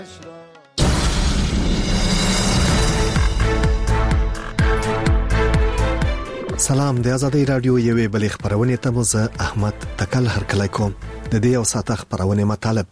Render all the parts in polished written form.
سلام د آزادۍ رادیو یوې بلې خبرونه ته مو زه احمد تکل هرکلی کوم. د دې او ساعت خبرونه مطالب.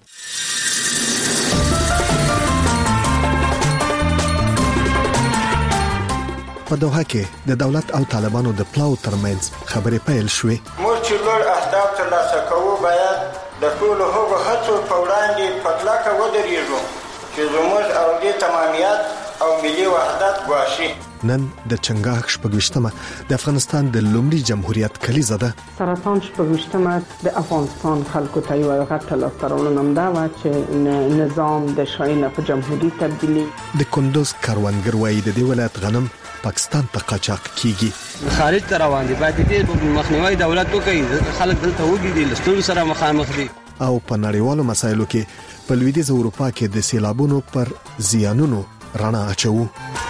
په دوحه کې د دولت او طالبانو د پلاو ترمنځ خبرې پیل شوې. موږ چې لوړ اهداف ترلاسه کوو باید د ټولو هغو هڅو په وړاندې په کلکه ودرېږو چې زموږ او د تمامیت او ملي وحدت ګواښي. نن د چنګاښ شپږویشتمه د افغانستان د لومړي جمهوریت کلیزه ده. سرطان شپږویشتمه د افغانستان خلکو ته یو غټه لاسته راوړنه ده چې نظام د شاهین په جمهوریت تبدیلی. د کندوز کاروانګر وایي د دې ولایت غنم پاکستان ته قاچاق کیږي. خارج ته روان دي باید دې مخنیوي دولت وکړي. خلک دلته وګړي دي لستون سره مخامخ دي. او په نړیوالو مسایلو کې په لویدیځ اروپا کې د سیلابونو پر زیانونو رڼا اچوو.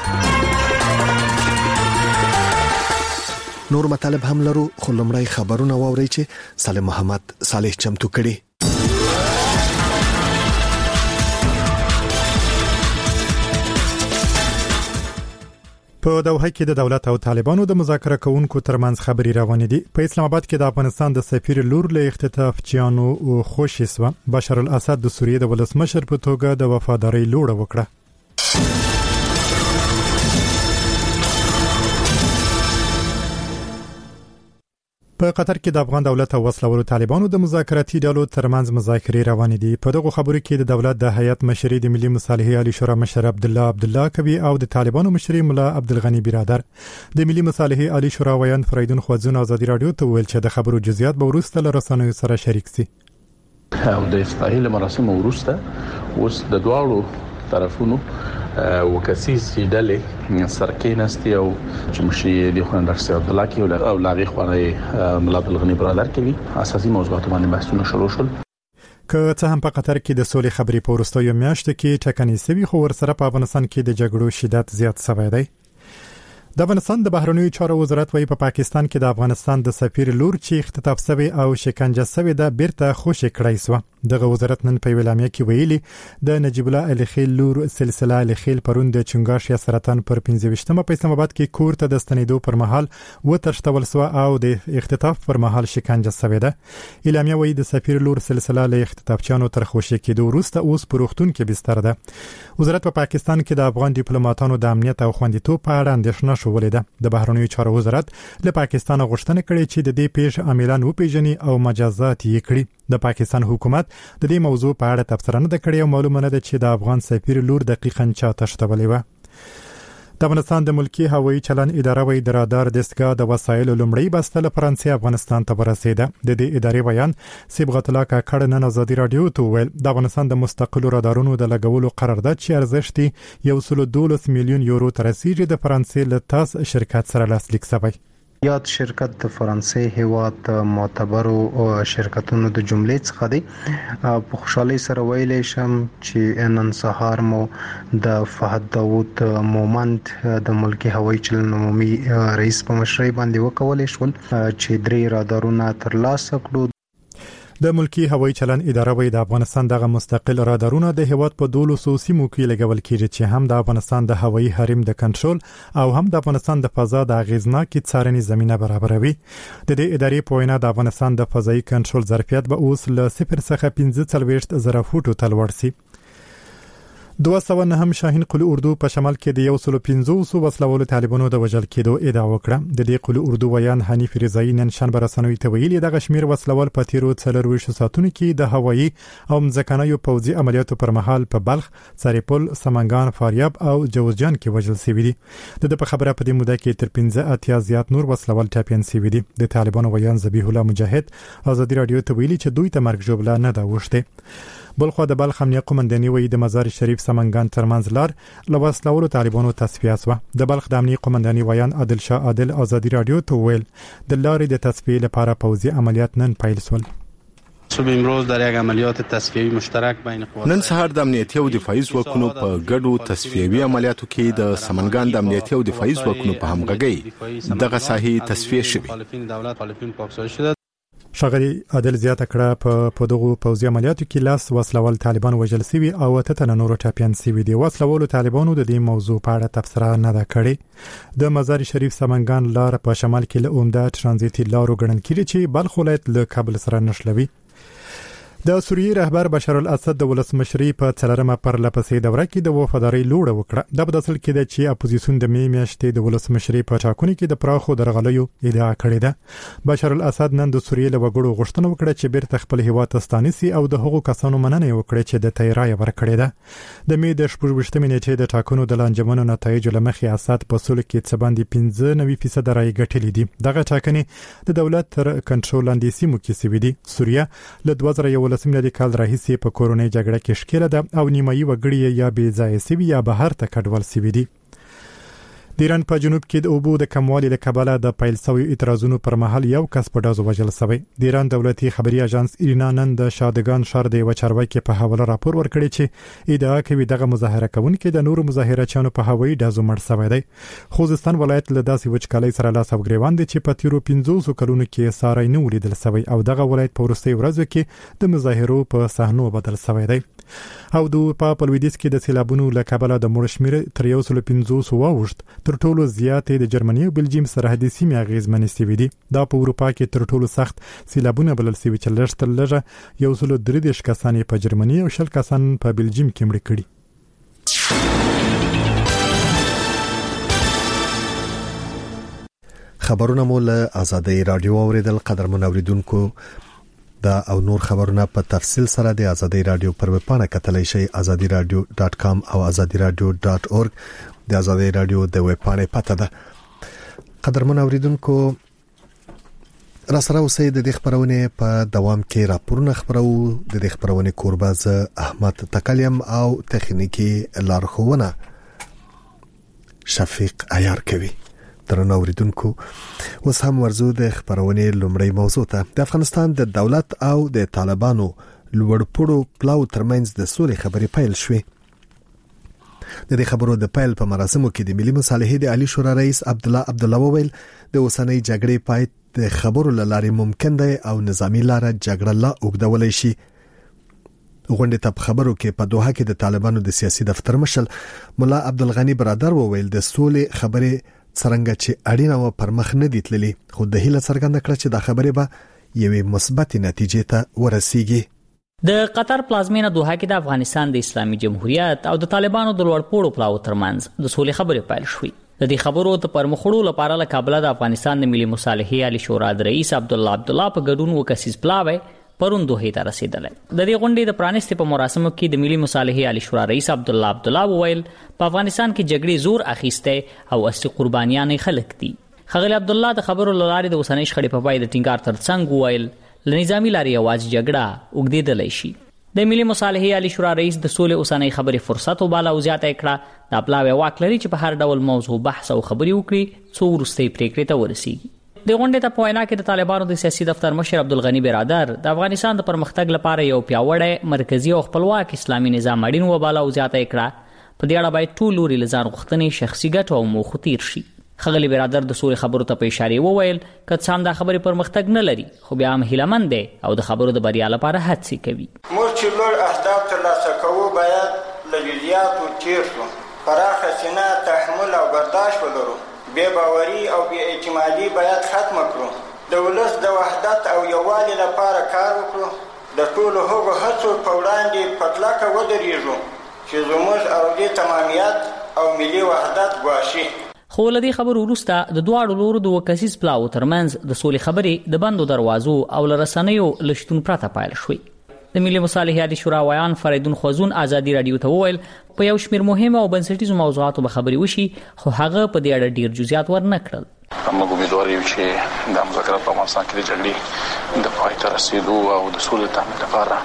نور مطالب هم لرو خو لمړی خبرونه واوري چې سالم محمد صالح چمتو کړي. په دوحه کې د دولت او طالبانو د مذاکره کوونکو ترمنځ خبري روانې دي. په اسلام آباد کې د افغانستان د سفیر لور له اختطاف چانو خوشی سو. بشار الاسد د سوریې د ولسمشر په توګه د وفاداری لوړه وکړه. په قطر کې د افغان دولت او وسلوالو طالبانو د مذاکراتي ډلو ترمنځ مذاکرې روانې دي. په دغه خبرو کې د دولت د هیئت مشري د ملي مصالحې عالی شورا مشر عبد الله کوي او د طالبانو مشري مولا عبدالغنی برادر. د ملي مصالحې عالی شورا ویان فریدون خوځون آزادي رادیو ته ویل چې د خبرو جزئیات به وروسته له رسنیو سره شریک شي. او د افتتاحي مراسم وروسته اوس د دواړو طرفونو وکسیز ډلې سرکینستی او چې مشري د خوان ډاکټر عبد الله کې او لاغي خواني مولا عبدالغنی برادر کوي اساسي موضوعات باندې بحثونه شروع شول. که څه هم په قطر کې د سولې خبرې په وروستیو میاشتو کې ټکنۍ سوي خو ورسره په افغانستان کې د جګړو شدت زیات شوی دی. د افغانستان د بهرنیو چارو وزارت وايي په پاکستان کې د افغانستان د سفیر لور چې اختطاف شوی او شکنجه شوی د بیرته خوشی کړای سو. دغه وزارت نن په ویلامه کې ویلي د نجیب الله علي خیل لور سلسله علي خیل پرون د چنګاښ یا سرطان پر 15مه په اسلام آباد کې کور ته د ستنېدو پر مهال وتښتول سو او د اختطاف پر مهال شکنجه شوی ده. اعلامیه وايي د سفیر لور سلسله له اختطافچانو تر خوشی کېدو وروسته اوس په روغتون کې بستر ده. وزارت په پاکستان کې د افغان ډیپلوماټانو د امنیت او خوندیتوب په اړه اندېښنه شولې ده. د بهرنیو چارو وزارت له پاکستان غوښتنه کړې چې د دې پیښ عاملان وپیژني او مجازات یې کړي. د پاکستان حکومت د دې موضوع په اړه تبصره نه کړې او معلومه نه ده چې د افغان سفیر لور دقیقاً چا تشتولې و. د افغانستان د ملکی هوایي چلن اداره وی د رادار دستګاه د وسایلو لومړی بسته له فرانسې افغانستان ته ورسېده. د دې ادارې بیان صبغت الله کاکړ نن آزادي رادیو ته ویل د افغانستان د مستقلو رادارونو د لګولو قرارداد چې ارزښت 112 میلیون یورو تر رسیدي د فرانسې له تاس شرکت سره لاسلیک شوی. یاد شرکت د فرانسې هیواد معتبرو شرکتونو د جملې څخه دی. په خوشحالي سره ویلې شم چې نن سهار مو د فهد داوود مومند د ملکی هوایي چلن عمومي رئیس په مشرۍ باندې وکولې شول چې 3 رادارونه ترلاسه کړو. د ملکی هوایي چلن اداره وی د افغانستان دغه مستقل رادارونه د هیواد په 200 سیمو کې لګول کیږي چې هم د افغانستان د هوایي حریم د کنټرول او هم د افغانستان د فضا د اغیزناکي څارنې زمينه برابروي. د دې ادارې په وینا د افغانستان د فضایي کنټرول ظرفیت به اوس له 0 څخه 15,000 فوټو ته لوړ شي. 209 شاهین قلو اردو په شمال کې د 150 وسلوالو طالبانو د وژل کېدو ادعا وکړه. د دې قلو اردو ویان حنیف رضایی نن شنبه رسنوي ته ویلي د غشمیر وسلوال په تیرو 4 ساعتونو کې د هوایي او مځکنیو پوځي عملیاتو پر مهال په بلخ، سریپل، سمنګان، فاریاب او جوزجان کې وژل شوی دي. د په خبره په دې موده کې تر 15 زیات نور وسلوال ټاپین شوی دي. د طالبانو ویان ذبیح الله مجاهد آزادي رادیو ته ویلي چې دوی ته مرګ جوړه نه دا وشته. بلخو د بلخ امنیه قومنداني وی د مزار شریف سمنګان ترمنځ لار لوسلوالو طالبانو تصفیه شو. د بلخ د امنیه قومنداني ویان عادل شاه عادل آزادي رادیو ته ویل د لارې د تصفیه لپاره پوځي عملیات نن پیل شول. صبح امروز در یک عملیات تصفیه‌ای مشترک بین قوات نن سهار د امنیتي او دفاعي ځواکونو په ګډو تصفیوي عملیاتو کې د سمنګان د امنیتي او دفاعي ځواکونو په همغږۍ دغه ساحې تصفیه شوې. شغلي عادل زیاته کړه په دغه پوځي عملیاتو کې لاس وسلوال طالبان وژل شوي او ته نورو ټاپیان شوي دي. وسلوال طالبانو د دې موضوع په اړه تبصره نه ده کړې. د مزار شریف سمنګان لار په شمال کې له عمده ترانزیتي لارو ګڼل کېږي چې بلخ ولایت له کابل سره نښلوي. د سوریې رهبر بشار الاسد د ولسمشري په څلورمه پرلپسې دوره کې د وفادارۍ لوړه وکړه. د بداسل کې د چې اپوزیسیون د میاشتې د ولسمشري په ټاکنو کې د پراخو درغلیو ادعا کړې ده. بشار الاسد نن د سوریې له وګړو غوښتنه وکړه چې بیرته خپل هیواد ته ستانسي او د هغو کسانو مننه وکړي چې د تیرای ورکړې ده. د می د 14 نیټې د ټاکنو د لانجمنو نتایج لمخې اسد په سول کې څه باندې 95% رای ګټلې دي. دغه ټاکنې د دولت تر کنټرول لاندې سیمو کې سوي دي. سوریه له 2011 د کال راهیسې په کورونی جګړه کې ښکېله ده او نیمایي وګړي یا بې ځایه سوي یا بهر ته کډوال سوي دي. د ایران په جنوب کې د اوبو د کموالي له کبله د پیل شوی اعتراضونو پر مهال یو کس په ډازو وژل شوی. د ایران دولتي خبري اژانس ایرنا نن د شادګان شهر د وچاروي په حواله راپور ورکړی چې ادعا کوي دغه مظاهره کوونکي د نورو مظاهرچیانو په هوایي ډازو مړ شوی دی. خوزستان ولایت له داسې وچکالۍ سره لاس او ګریوان دي چې په تیرو 500 کلونو کې ساري نه ولیدل شوی او دغه ولایت په وروستي ورځو کې د مظاهرو په صحنو بدل شوی دی. او په لویدیځ کې د سیلابونو له کبله د مړ شمیر تر 150 واوښت. تر ټولو زیاتې د جرمني او بلجیم سرحدي سیمې اغیزمنې شوي دي. دا په اروپا کې تر ټولو سخت سیلابونه بلل شوي چې لږ تر لږه 133 کسان په جرمني او 10 کسان په بلجیم کې مړه کړي. خبرونه مول آزادۍ رادیو اوریدل. قدرمن اوریدونکو دا او نور خبرونه په تفصیل سره د آزادۍ رادیو پر ویب پاڼه کتلای شئ azadiradio.com او azadiradio.org. د آزادۍ رادیو د ویب پاڼې پته ده. قدرمن اوریدونکو را سره اوسئ. د دې خبرونه په دوام کې راپورونه خبرو. د دې خبرونه کورباز احمد تکلیم او تخنیکی لارښوونه شفیق عیار کوي. درنو اوریدونکو اوس هم ورزو د خبرونې لومړی موضوع ته. د افغانستان د دولت او د طالبانو لوړپوړو پلاو ترمنځ د سولې خبرې پیل شوې. د دې خبرو د پیل په مراسمو کې د ملي مصالحې د عالی شورا رئیس عبدالله وویل د اوسنۍ جګړې پای د خبرو لارې ممکن دی او نظامی لاره جګړه لا اوږدولای شي. غونډې ته خبرو کې په دوحه کې د طالبانو د سیاسي دفتر مشر مولا عبدالغنی برادر وویل د سولې خبرې څنګه چې اړینه و پر مخ نه دي تللي، خو د هیله څرګنده کړه چې دا خبره به یوې مثبت نتیجې ته ورسیږي. د قطر پلازمینه دوحه کې د افغانستان د اسلامي جمهوریت او د طالبانو د لوړپوړو پلاو ترمنځ د سولې خبرې پیل شوې. د دې خبرو ته پرمخړو لپاره له کابل د افغانستان د ملي مصالحې عالی شورا د رئیس عبدالله په ګډون وکسیز پلاوی پرون دوحه ته رسیدلی. د دې غونډې د پرانیستي په مراسمو کې د ملي مصالحې عالی شورا رئیس عبدالله وویل په افغانستان کې جګړې زور اخیسته او اصلي قربانیان خلک دي. خغلی عبدالله د خبرو لارې د اوسنۍ شخړې په پای د ټینګار ترڅنګ وویل ل نظامی لارې आवाज جګړه وګدیدلی شي. د ملي مصالحې عالی شورا رئیس د سولې اوسنۍ خبرې فرصت وباله او زیاته کړه د پلاوی واک لري چې په هر ډول موضوع بحث او خبرې وکړي څو وروستۍ پریکړې ته ورسیږي. د غونډې ته په وینا کې د طالبانو د سیاسي دفتر مشر عبدالغنی برادر د افغانستان د پرمختګ لپاره یو پیاوړی مرکزی او خپلواک اسلامي نظام اړین وباله او زیاته کړه په دې اړه باید ټول لوري له ځان غوښتنې شخصي ګټو او موخو تیر شي. خغلی برادر د سولې خبرو ته په اشاره وویل که څه هم دا خبرې پرمختګ نه لري خو بیا هم هیلهمند دی او د خبرو د بریا لپاره هڅې کوي. موږ چې لوړ اهداف ترلاسه کوو باید له جزئیاتو تیر شو، پراخه سینه تحمل او برداشت ولرو، بے باوري او بے اعتمادي باید ختم کړو، د ولس د وحدت او یووالي لپاره کار وکړو، د ټولو هغو هڅو په وړاندې په کلکه ودرېږو چې زموږ ارادي تمامیت او ملي وحدت ګواښي. خو له دې خبرو وروسته د دواړو لورو د وکسیز پلاو ترمنځ د سولې خبرې د بندو دروازو او له رسنیو له شتون پرته پیل شوې. د ملي مصالحې عالی شورا ویان فریدون خوزون آزادي رادیو ته وویل په یو شمېر مهمه او بنسټیزو موضوعاتو به خبرې وشي خو هغه په دې اړه ډیر جزئیات ورنه کړل. موږ امیدوار یو چې د مذاکرات په افغانستان کې د جګړې د پای ته رسیدو او د سولې تامین لپاره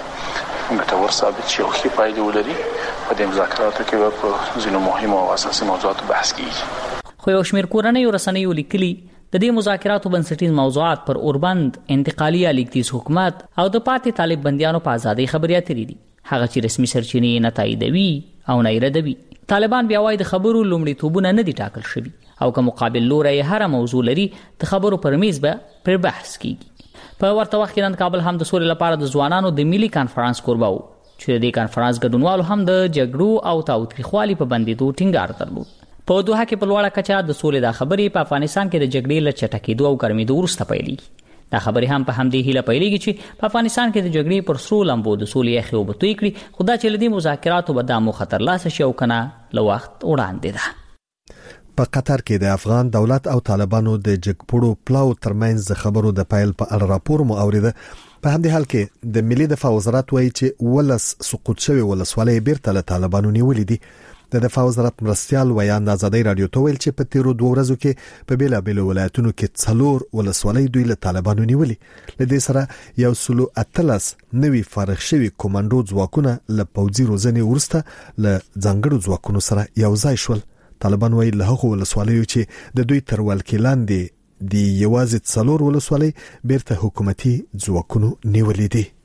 ګټور ثابت شي او ښې پایلې ولري. په دې مذاکراتو کې به په ځینو مهمو او اساسي موضوعاتو بحث کیږي. خو یو شمېر کورنۍ او رسنیو لیکلي د دې مذاکراتو بنسټیز موضوعات پر اوربند انتقالي یا لیکتیز حکومت او د پاتې طالب بندیانو په ازادۍ خبرې اترې دي، هغه چې رسمي سرچینې نه تاییدوي او نه ردوي. طالبان بیا وايي د خبرو لومړیتوبونه نه دي ټاکل شوي او که مقابل لوری هر موضوع لري د خبرو پر میز به پر بحث کیږي. په ورته وخت کې نن کابل هم د سولې لپاره د ځوانانو د ملي کانفرنس کوربه و چې د دې کانفرنس ګډونوالو هم د جګړو او تاوتریخوالي په بندیدو ټینګار درلود. په دوحه کې په لوړه کچه د سولې د خبرې په افغانستان کې د جګړې له چټکېدو او ګرمېدو وروسته پیلېږي. دا خبرې هم په همدې هیله پیلېږي چې په افغانستان کې د جګړې پر سرو لمبو د سولې یخې اوبه توی کړي، خو دا چې له دې مذاکراتو به دا موخه ترلاسه شي او کنه له وخت وړاندې ده. په قطر کې د افغان دولت او طالبانو د جګپوړو پلاو ترمنځ د خبرو د پایل په اړه راپور مو اوریده. په همدې حال کې د ملي دفاع وزارت وایي چې ولس سقوط شوی ولسوالۍ بیرته له طالبانو نیولې دي. د دفاع وزارت مرستيال ویان د آزادۍ رادیو ته ویل چې په تیرو 2 ورځو کې په بیلابېلو ولایتونو کې 4 ولسوالۍ دوی له طالبانو نیولې. له دې سره 113 نوي فارغ شوي کمانډو ځواکونه له پوځي روزنې وروسته له ځانګړو ځواکونو سره یو ځای شول. طالبان ویل له هغو ولسوالیو چې د دوی تر ولکې لاندې د یوازې 4 ولسوالۍ بیرته حکومتي ځواکونو نیولې دي.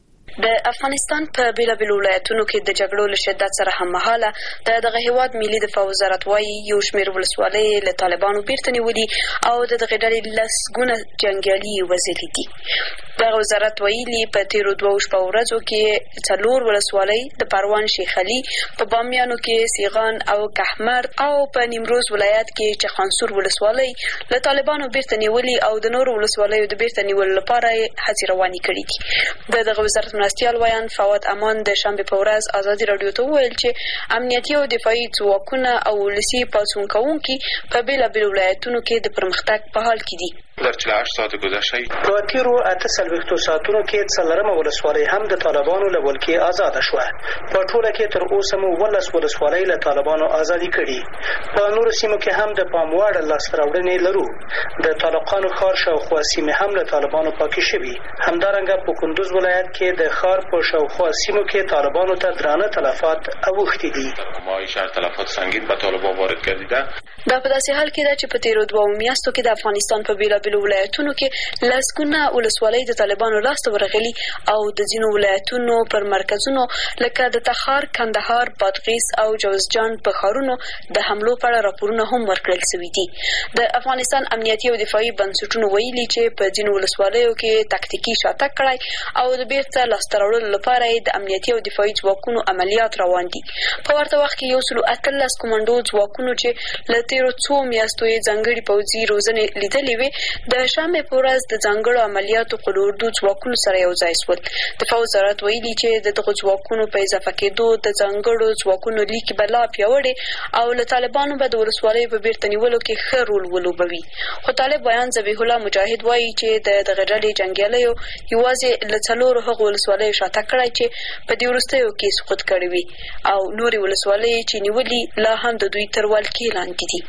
د افغانستان په بیلابېلو ولایتونو کې د جګړو له شدت سره هممهاله دغه هیواد ملي دفاع وزارت وايي یو شمېر ولسوالۍ له طالبانو بیرته نیولې او د دغه ډلې لسګونه جنګیالي وژلي دي. دغه وزارت ویلي په تیرو 2 ورځو کې 4 ولسوالۍ د پروان شیخ علي، په بامیانو کې سیغان او کهمر او په نیمروز ولایت کې چخانسور ولسوالۍ له طالبانو بیرته نیولې او د نورو ولسوالیو د بیرته نیولو لپاره هڅې روانې کړې دي. دغه وزارت مرستيال ویان فواد امان د شنبه په ورځ آزادي رادیو ته ویل چې امنیتي او دفاعي ځواکونه او ولسي پاڅون کوونکي په بیلابېلو ولایتونو کې د پرمختګ په حال کې دي. در 48 ساعت گذشته په تیرو 48 ساعتونو کې 4 ولسوالۍ هم د طالبانو له ولکې آزاد شوه. په ټوله کې تر اوسه مو 12 ولسوالۍ له طالبانو آزادي کړي. په نورو سیمو کې هم د پاموړ لاسته راوړنې لرو. د طالقانو ښار شاوخوا سیمې هم له طالبانو پاکې شوي. همدارنګه په کندوز ولایت کې د ښار په شاوخوا سیمو کې طالبانو ته درانه تلفات اوښتي دي. ما شهر تلفات سنگین به طالبان وارد کردیده. دا په داسې حال کې ده چې په تیرو 2 میاشتو کې د افغانستان په بیلابېلو ولایتونو کې لسګونه ولسوالۍ د طالبانو لاسته ورغلي او د ځینو ولایتونو پر مرکزونو لکه د تخار، کندهار، بادغیس او جوزجان په ښارونو د حملو په اړه راپورونه هم ورکړل شوي دي. د افغانستان امنیتي او دفاعي بنسټونو ویلي چې په ځینو ولسوالیو کې تکتیکي شاتګ کړی او د بیرته لاسته راوړلو لپاره د امنیتي او دفاعي ځواکونو عملیات روان دي. په ورته وخت کې 113 کمانډو ځواکونو چې له تیرو 2 میاشتو یې ځانګړي پوځي روزنې لیدلې وې د شنبه په ورځ د ځانګړو عملیاتو قلوردو ځواکونو سره یو ځای شول. دفاع وزارت ویلي چې د دغو ځواکونو په اضافه کېدو د ځانګړو ځواکونو لیک بلا پیاوړې او له طالبانو به د ولسوالیو په بیرته نیولو کې ښه رول ولوبوي. خو طالب بیان ذبیح الله مجاهد وایي چې د دغه ډلې جنګیالیو یوازې له 4 هغو ولسوالیو شاته کړی چې په دې وروستیو کې سقوط کړی وي او نورې ولسوالۍ چې نیولي لا هم د دوی تر ولکې لاندې دي.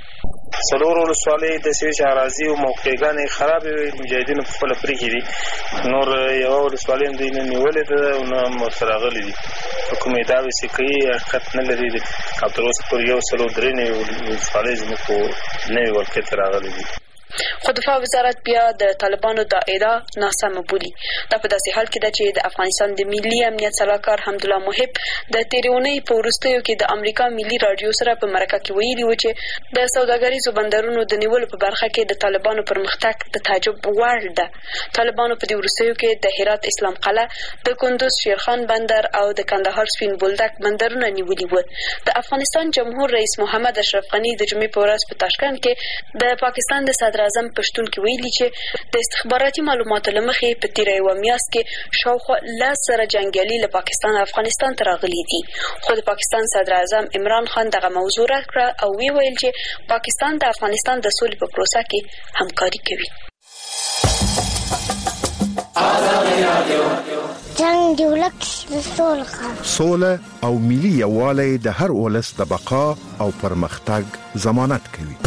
4 ولسوالۍ د سویچ اراضي او موقعګانې خراب وي، مجاهدینو په خپل پرېږي دي. نور یو ولسوالۍ هم دوی نه نیولې ده او نه هم ورته راغلي دي. کومې دعوې چې کوي حقیقت نه لري. او تر اوسه پورې 103 ولسوالۍ زموږ په نوې ولکې ته راغلي دي. خو دفاع وزارت بیا د طالبانو دا ادعا ناسمه بولي. دا په داسې حال کې ده چې د افغانستان د ملي امنیت سلاکار حمدالله محب د تیرونې په وروستیو کې د امریکا ملي رادیو سره په مرکه کې ویلي و چې د سوداګریزو بندرونو د نیولو په برخه کې د طالبانو پرمختګ د تعجب وړ ده. طالبانو په دې وروستیو کې د هرات اسلام قلعه، د کندوز شیرخان بندر او د کندهار سپین بولدک بندرونه نیولي وو. د افغانستان جمهور رئیس محمد اشرف غنی د جمعې په ورځ په تاشکند کې د پاکستان د صدر اعظم پښتون کې ویلي چې د استخباراتي معلوماتو لمخې په تیره یو میاشت کې شاوخوا 10 جنګیالي له پاکستان افغانستان ته راغلي دي. خو د پاکستان صدر اعظم عمران خان دغه موضوع راکړه او ویل چې پاکستان د افغانستان د سولې په پروسه کې همکاري کوي. جنگ دی ولک د سوله او ملي یووالی د هر ولس د بقا او پرمختګ ضمانت کوي.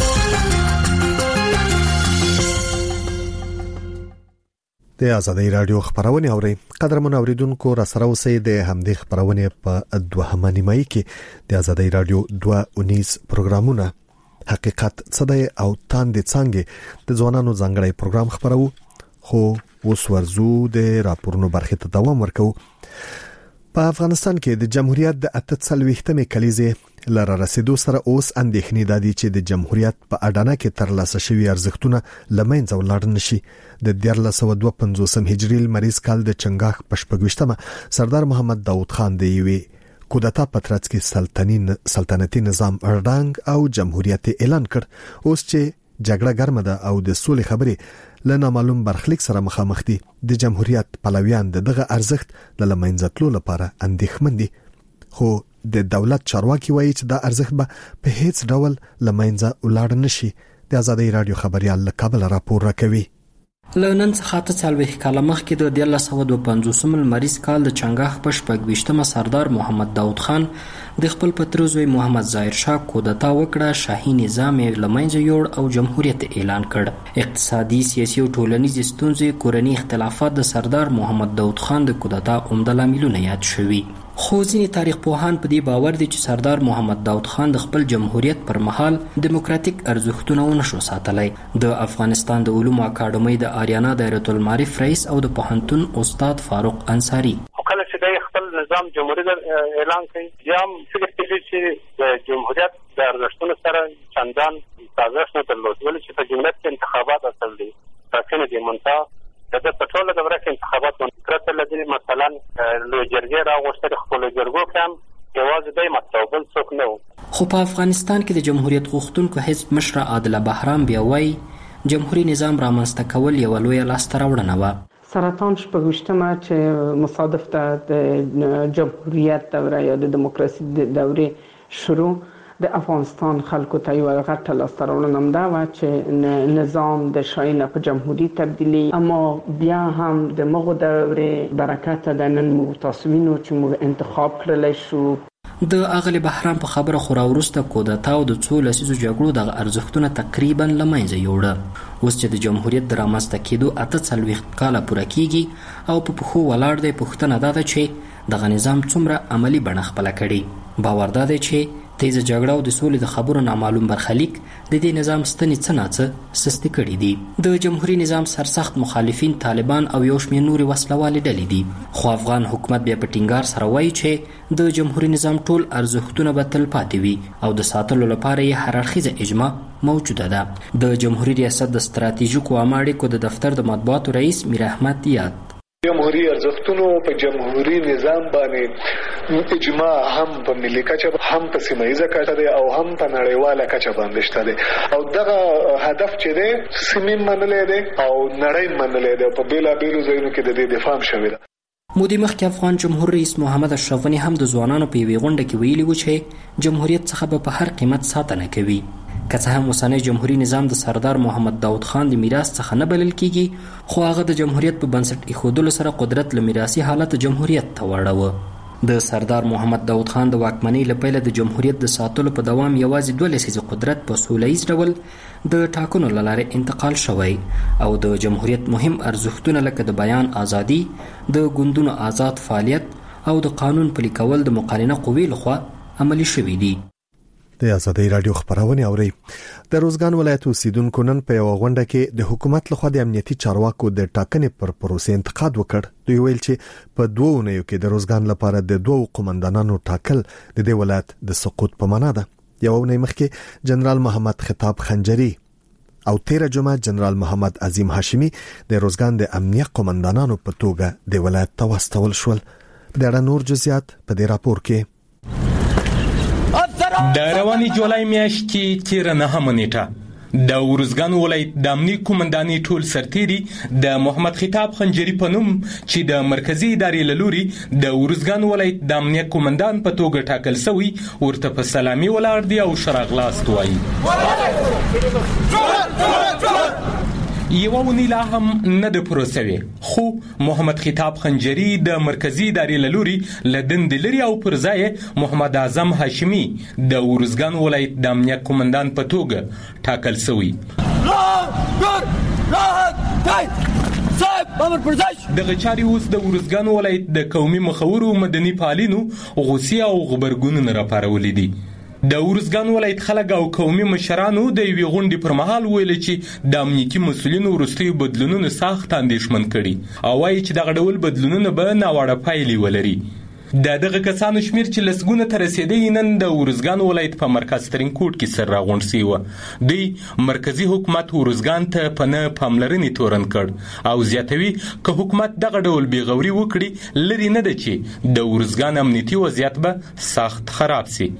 د آزادۍ رادیو خبرونه اوري. قدرمن اوریدونکو را سره اوسئ د همدې خبرونه په دوهمه نیمایي کې د آزادۍ رادیو 219 پروګرامونه حقیقت صدای او تاند څنګه د ځوانانو ځانګړی پروګرام خبرو. خو اوس ورزو د راپورونو برخه ته دوام ورکو. په افغانستان کې د جمهوریت د 48مې کلیزې لره رسیدو سره اوس اندېښنې دادي چې د جمهوریت په اډانه کې ترلاسه شوی ارزښتونه لمنځه ولاړ نشي. د 1352 هجري لمریز کال د چنګاښ په 28مه سردار محمد داود خان د یوې کودتا په ترڅ کې سلطنتي نظام اړدنګ او جمهوریت اعلان کړ. اوس چې جګړه ګرمه ده او د سولې خبرې له نامعلوم برخلیک سره مخامخ دي، د جمهوریت پلویان دغه ارزښت له منځه تلو لپاره اندېښمن دي. خو د دولت چارواکي وایي چې دا ارزښت به په هیڅ ډول له منځه ولاړ نشي. د آزادۍ رادیو خبريال له کابل راپور راکوي. له نن څخه 40 کاله مخکې د 1352 لمریز کال د چنګاښ په 28مه سردار محمد داود خان د خپل پتروزوی محمد ظاهر شاه کودتا وکړه. شاهي نظام یې له منځه یوړ او جمهوریت اعلان کړ. اقتصادي، سیاسي او ټولنیز ستونزې، کورني اختلافات د سردار محمد داود خان د کودتا عمده لاملونه یاد شوي. خو ځینې تاریخ پوهان په دې باور دي چې سردار محمد داود خان د خپل جمهوریت پر مهال دیموکراتیک ارزښتونه ونشو ساتلی. د افغانستان د علومو اکاډمۍ د آریانا دایره المعارف رئیس او د پوهنتون استاد فاروق انصاری کله چې د خپل نظام جمهوریت اعلان کړي یا هم فکر کوي چې د جمهوریت د ارزښتونو سره چندان سازش نه درلود، ولې چې په جمهوریت کې انتخابات اصل دي، ټاکنې دي، منتها د پټروله دوره کې انتخابات منفرد لدی. مثلا لوی جرګې راغوښتل خپل جرګو کم یوازې د متوبل څوک نه. خو په افغانستان کې د جمهوریت غوښتونکو حزب مشر عادل بهرام بیا وایي جمهوریت نظام رامنځته کول یو لوی لاسته راوړنه وه. سرطان 28مه چې مصادف ده د جمهوریت دوره یا د دیموکراسي دوره شروع، د افغانستان خلکو ته یو غټه لاسته راوړنه هم دا وه چې نظام د شاهي نه په جمهوري تبدیلی. اما بیا هم د مغو دورې برکته د نن موږ تاسو وینو چې موږ انتخاب کړلی شو. د اغلی بهرام په خبره خو راوروسته کودتا او د څو لسیزو جګړو دغه ارزښتونه تقریبا له منځه یوړه. اوس چې د جمهوریت د رامنځته کېدو 48 کاله پوره کیږي او په پښو ولاړ دی، پوښتنه دا ده چې دغه نظام څومره عملی بڼه خپله کړي. باور دا دی چې تیزه جګړه او د سولې د خبرو نامعلوم برخلیک د دې نظام ستنې څه ناڅه سستې کړي دي. د جمهوریت نظام سرسخت مخالفین طالبان او یو شمېر نورې وسلوالې ډلې دي. خو افغان حکومت بیا په ټینګار سره وایي چې د جمهوریت نظام ټول ارزښتونه به تل پاتې وي او د ساتلو لپاره یې هر اړخیزه اجماع موجوده ده. د جمهوریت ریاست د ستراتیژیکو عامه اړیکو د دفتر د مطبوعاتو رئیس میر احمد یاد جمهوری ارزښتونو په جمهوری نظام باندې اجماع هم په ملي کچه هم په سیمایي کچه او هم په نړیواله کچه باندې شته دي او دغه هدف چې دی سیمه منلې ده او نړۍ منلې ده. په بیلا بیلو ځایونو کې د دې دفاع شوې ده. مودې مخکې افغان جمهور رئیس محمد اشرف غني هم د ځوانانو په یوې غونډه کې ویلي و چې جمهوریت څخه به په هر قیمت ساتنه کوي. که څه هم اوسنی جمهوریت نظام د سردار محمد داود خان د میراث څخه نه بلل کیږي، خو هغه د جمهوریت په بنسټ ایښودلو سره قدرت له میراثي حالت جمهوریت ته واړوه. د سردار محمد داود خان د واکمنۍ له پیله د جمهوریت د ساتلو په دوام یوازې 2 لسیزې قدرت په سوله ییز ډول د ټاکنو له لارې انتقال شوی او د جمهوریت مهم ارزښتونه لکه د بیان ازادي، د ګوندونو آزاد فعالیت او د قانون پلي کول د مقننه قوې لخوا عملي شوي دي. د آزادۍ رادیو خبرونه اوري. د روزګان ولایت اوسیدونکو نن په یو غونډه کې د حکومت لخوا د امنیتي چارواکو د ټاکنې پر پروسې انتقاد وکړ. دوی ویل چې په 2 اونیو کې د روزګان لپاره د 2 قومندانانو ټاکل د دې ولایت د سقوط په معنا ده. یو اونۍ مخکې جنرال محمد خطاب خنجری او 13 جمعه جنرال محمد عظیم هاشمی د روزګان د امنیت قومندانانو په توګه د ولایت ته واستول شول. د اړه نور جزئیات په دې راپور کې. د رواني جولای میاشت کې 9 نیټه د ورزګان ولایت د امنیه قومندانۍ ټول سرتیري د محمد خطاب خنجری په نوم چې د مرکزی ادارې لوري د ورزګان ولایت د امنیه قومندان په توګه ټاکل شوی ورته په سلامي ولاړ دی او شراغلاست وایي. یو ونی لا هم نه د پروسوي، خو محمد خطاب خنجری د مرکزی ادارې لوري لدند لري او پر ځای محمد اعظم هاشمی د ورزګان ولایت د امنیت قومندان په توګه ټاکل شوی. دغه چاري اوس د ورزګان ولایت د قومي مخورو مدني فعالینو غوسه او غبرګون راپارولې دي. د ورزګان ولایت خلک او قومي مشرانو د یوې غونډې پر مهال ویل چې د امنیتي مسولینو وروستیو بدلونونو سخت اندېښمن کړي او وایي چې دغه ډول بدلونونه به ناوړه پایلې ولري. دغه کسانو شمیر چې لسګونه ته رسیدي نن د ارزګان ولایت په مرکز ترینکوټ کې سر راغونډ شوی و. دوی مرکزی حکومت ارزګان ته په نه پاملرنې تورن کړ او زیاتوي که حکومت دغه ډول بیغوري وکړي لري نه ده چې د ارزګان امنیتي وضعیت به سخت خراب سي.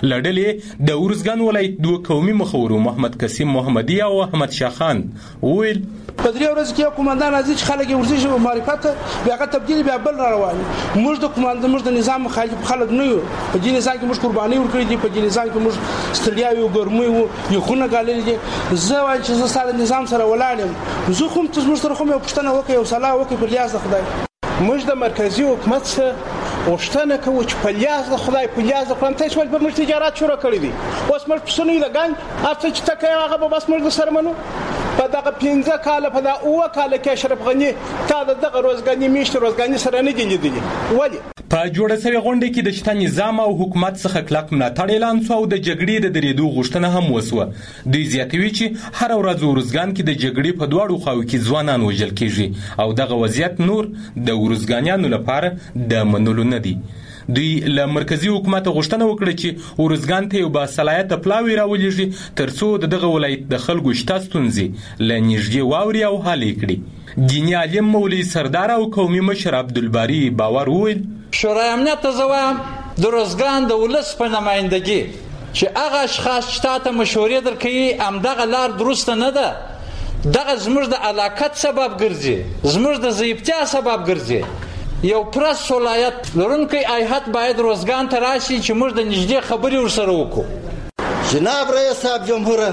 لړلې د ارزګان ولایت دوه قومي مخورو محمد قاسم محمدي او احمد شاه خان ویل په درې ورځې کې قومندان راځي چې خلک ورزش او معرفت بیا هغه تبدیل بیا بل را روان. موږ د قومندان موږ د نظام مخالف خلک نه یو. په دې نظام کې موږ قرباني ورکړې دي، په دې نظام کې موږ ستړیا یو ګرمي یو خونه غالي دي. زه وایم چې زه سره نظام سره ولاړم، زه کوم ته موږ سره کوم پښتنه وکي او صلاح وکي په لیاز د خدای. موږ د مرکزی حکومت سره وشتنه کوي چې په لیاز د خدای په لیاز د قرآن تاسو په موږ تجارت شروع کړی دي. اوس موږ پښتنو لګان اته چې تکه هغه به بس موږ سره منو. په دغه 15 کال په دا اوه کال کې اشرف غنی تا دغه روزګانی میشت روزګانی سره نه دي لیدلي. ولی په جوړه سوي غونډه کې د شته نظام او حکومت څخه کلک ملاتړ اعلان شو او د جګړې د درېدو غوښتنه هم وسوه. دوی زیاتوي چې هر ورځ ورزګان کې د جګړې په دواړو خواو کې ځوانان وژل کیږي او دغه وضعیت نور د ورزګانیانو لپاره د منلو نه دی. دوی له مرکزی حکومت غوښتنه وکړه چې ورزګان ته یو باصلاحیته پلاوی راولېږي ترڅو دغه ولایت د خلکو شته ستونزې له نږدې واوري او حل کړي. دیني عالم مولوي سردار او قومي مشر عبدالباری باور وویل شورای امنیت ته زوام د روزګان د ولس په نمائندګي چې هغه اشخاص چې تاسو مشورې درکړي همدغه لار درسته نه ده، دغه زموږ د علاقت سبب ګرځي، زموږ د ضعیفتیا سبب ګرځي. یو پرس ولایت لرونکی ایهات باید روزګان ته راشي چې موږ د نږدې خبرې ورسره وکړو. جناب رئیس صاحب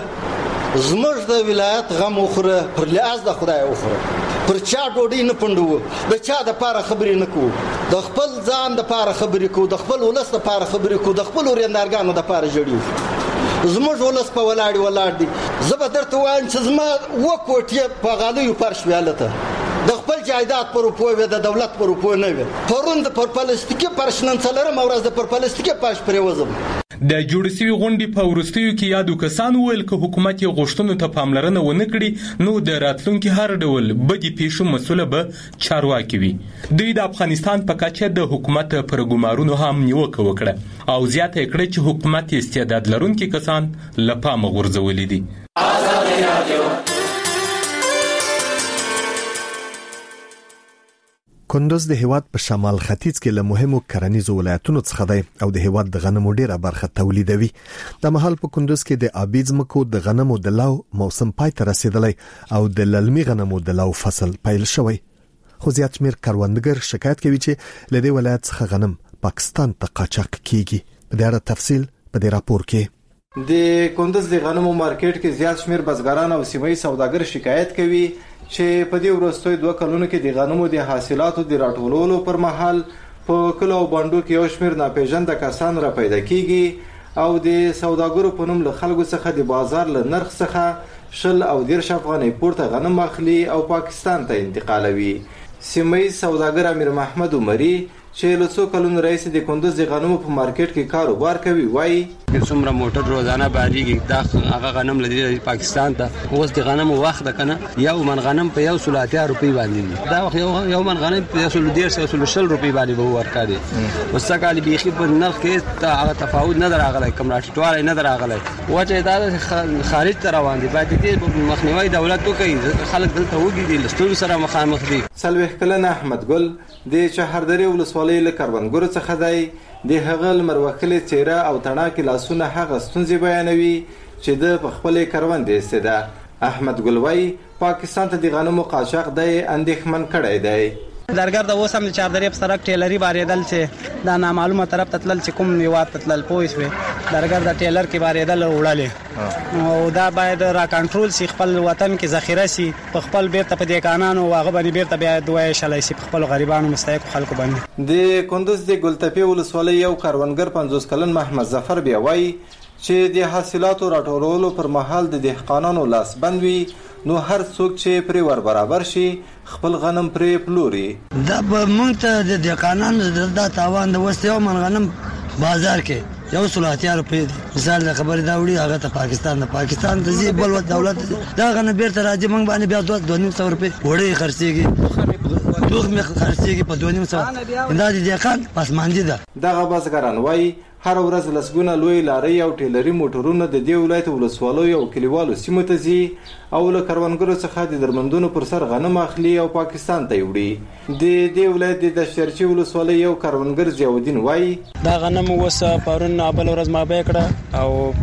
جمهوره زموږ د ولایت غم وخوره پر لیاز د خدای وخوره، پر چا ډوډۍ نه پندو، د چا د پاره خبرې نه کوو، د خپل ځان د پاره خبرې کوو، د خپل ولس د پاره خبرې کوو، د خپل ورندارګانو د پاره جوړیو. زموږ ولس په ولاړ دي. زه به درته وایم چې زما وکوټې په غالیو فرش ویالته د خپل جایداد پر روپو د دولت پر روپو نه وي. پرون د پر پلاستیکي فرش نن څلورم ورځ د پر پلاستیکي فرش پرې وزم. د جوړ شوي غونډې په وروستیو کې یادو کسانو ویل که حکومت یې غوښتنو ته پاملرنه ونه کړي نو د راتلونکي هر ډول بدې پیښو مسؤله به چارواکي وي. دوی د افغانستان په کچه د حکومت پر ګمارونو هم نیوکه وکړه او زیاته یې کړه چې حکومت استعداد لرونکي کسان له پامه غورځولي دي. کندوز د هیواد په شمال ختیځ کې له مهمو کرنیزو ولایتونو څخه دی او د هیواد د غنمو ډیره برخه تولیدوي. د مهال په کندوز کې د ابي ځمکو د غنمو د لاو موسم پای ته رسیدلی او د للمي غنمو د لاو فصل پیل شوی. خو زیات شمیر کروندګر شکایت کوي چې له دې ولایت څخه غنم پاکستان ته قاچاق کیږي. په دې اړه تفصیل په دې راپور کې. د کندوز د غنمو مارکیټ کې زیات شمیر بزګران او سیمایي سوداګر شکایت کوي چې په دې وروستیو 2 کلونو کې د غنمو د حاصلاتو د راټولولو پر مهال په کلو بانډو کې یو شمیر ناپېژانده کسان را پیدا کیږي او د سوداګرو په نوم له خلکو څخه د بازار له نرخ څخه 10 او 10 افغانۍ پورته غنم اخلي او پاکستان ته انتقالوي. سیمایي سوداګر امیر محمد عمري چې له څو کلونو راهیسې د کندوز د غنمو په مارکیټ کې کاروبار کوي وایي څومره موټر روزانه باریږي دا هغه غنم لدی پاکستان ته اوس د غنمو وخت ده کنه یو من غنم په 180 روپۍ باندې دا وخت یو من غنم په 110 روپۍ باندې به ورکړي اوس څنګه بیخي په نرخ کې هغه تفاوت نه دراغلی کوم راټیټوالی نه دراغلی وجه دا خارج ته روان دي باید دې مخنیوي دولت وکړي خلک دلته وګړي له ستونزو سره مخامخ دي. 40 کلنه احمد ګل د چهردری ولسوالۍ له کروندګرو څخه دی. د هغه مروکلې چیرې او تڼاکې لاسونه هغه ستونزې بیانوي چې د خپل کروندې استده. احمد ګلوی پاکستان ته د غنمو قاچاق دی اندېښمن کړی دی. درګر د اوسم د چاردرې په سرک ټیلری باریدل چې دا نامعلومه طرف ته تلل چې کوم نیوات تلل پوي شوی درګر د ټیلر کې باریدل وړاله او دا باید را کنټرول شي خپل وطن کې ذخیره شي په خپل بیرته په دې قانونو واغه باندې بیرته بیا دوه شلای شي خپل غریبانو مستحق خلکو باندې. د کندوز د ګلتپی ولسوالۍ یو کاروانګر 50 کلن محمد ظفر بیا وایي چې د حاصلاتو راټولولو پر مهال د دهقانانو لاس بند وي نو هر څوک چې پرې ور برابر شي خپل غنم پرې پلوري. دا به موږ ته د دهقانانو د تاوان د وسته یو من غنم بازار کې یو سلاتیا روپۍ دي مثال د خبرې دا وړي هغه ته پاکستان ته ځي بل دولت دا غنم بیرته راځي موږ باندې بیا 200 روپۍ وړي خرڅيږي دوغ مې خرڅېږي په 2.5 دا د دهقان پسماندې ده. دغه بزګران وایي هر ورځ لسګونه لوی لارۍ او ټیلري موټرونه د دې ولایت ولسوالیو او کلیوالو سیمو ته ځي او له کروندګرو څخه د درمندونو پر سر غنم اخلي او پاکستان ته وړي. د دې ولایت د دشترچي ولسوالۍ یو کروندګر ضیاءالدین وایي دا غنم اوس پرون بل ورځ ما بیه کړه او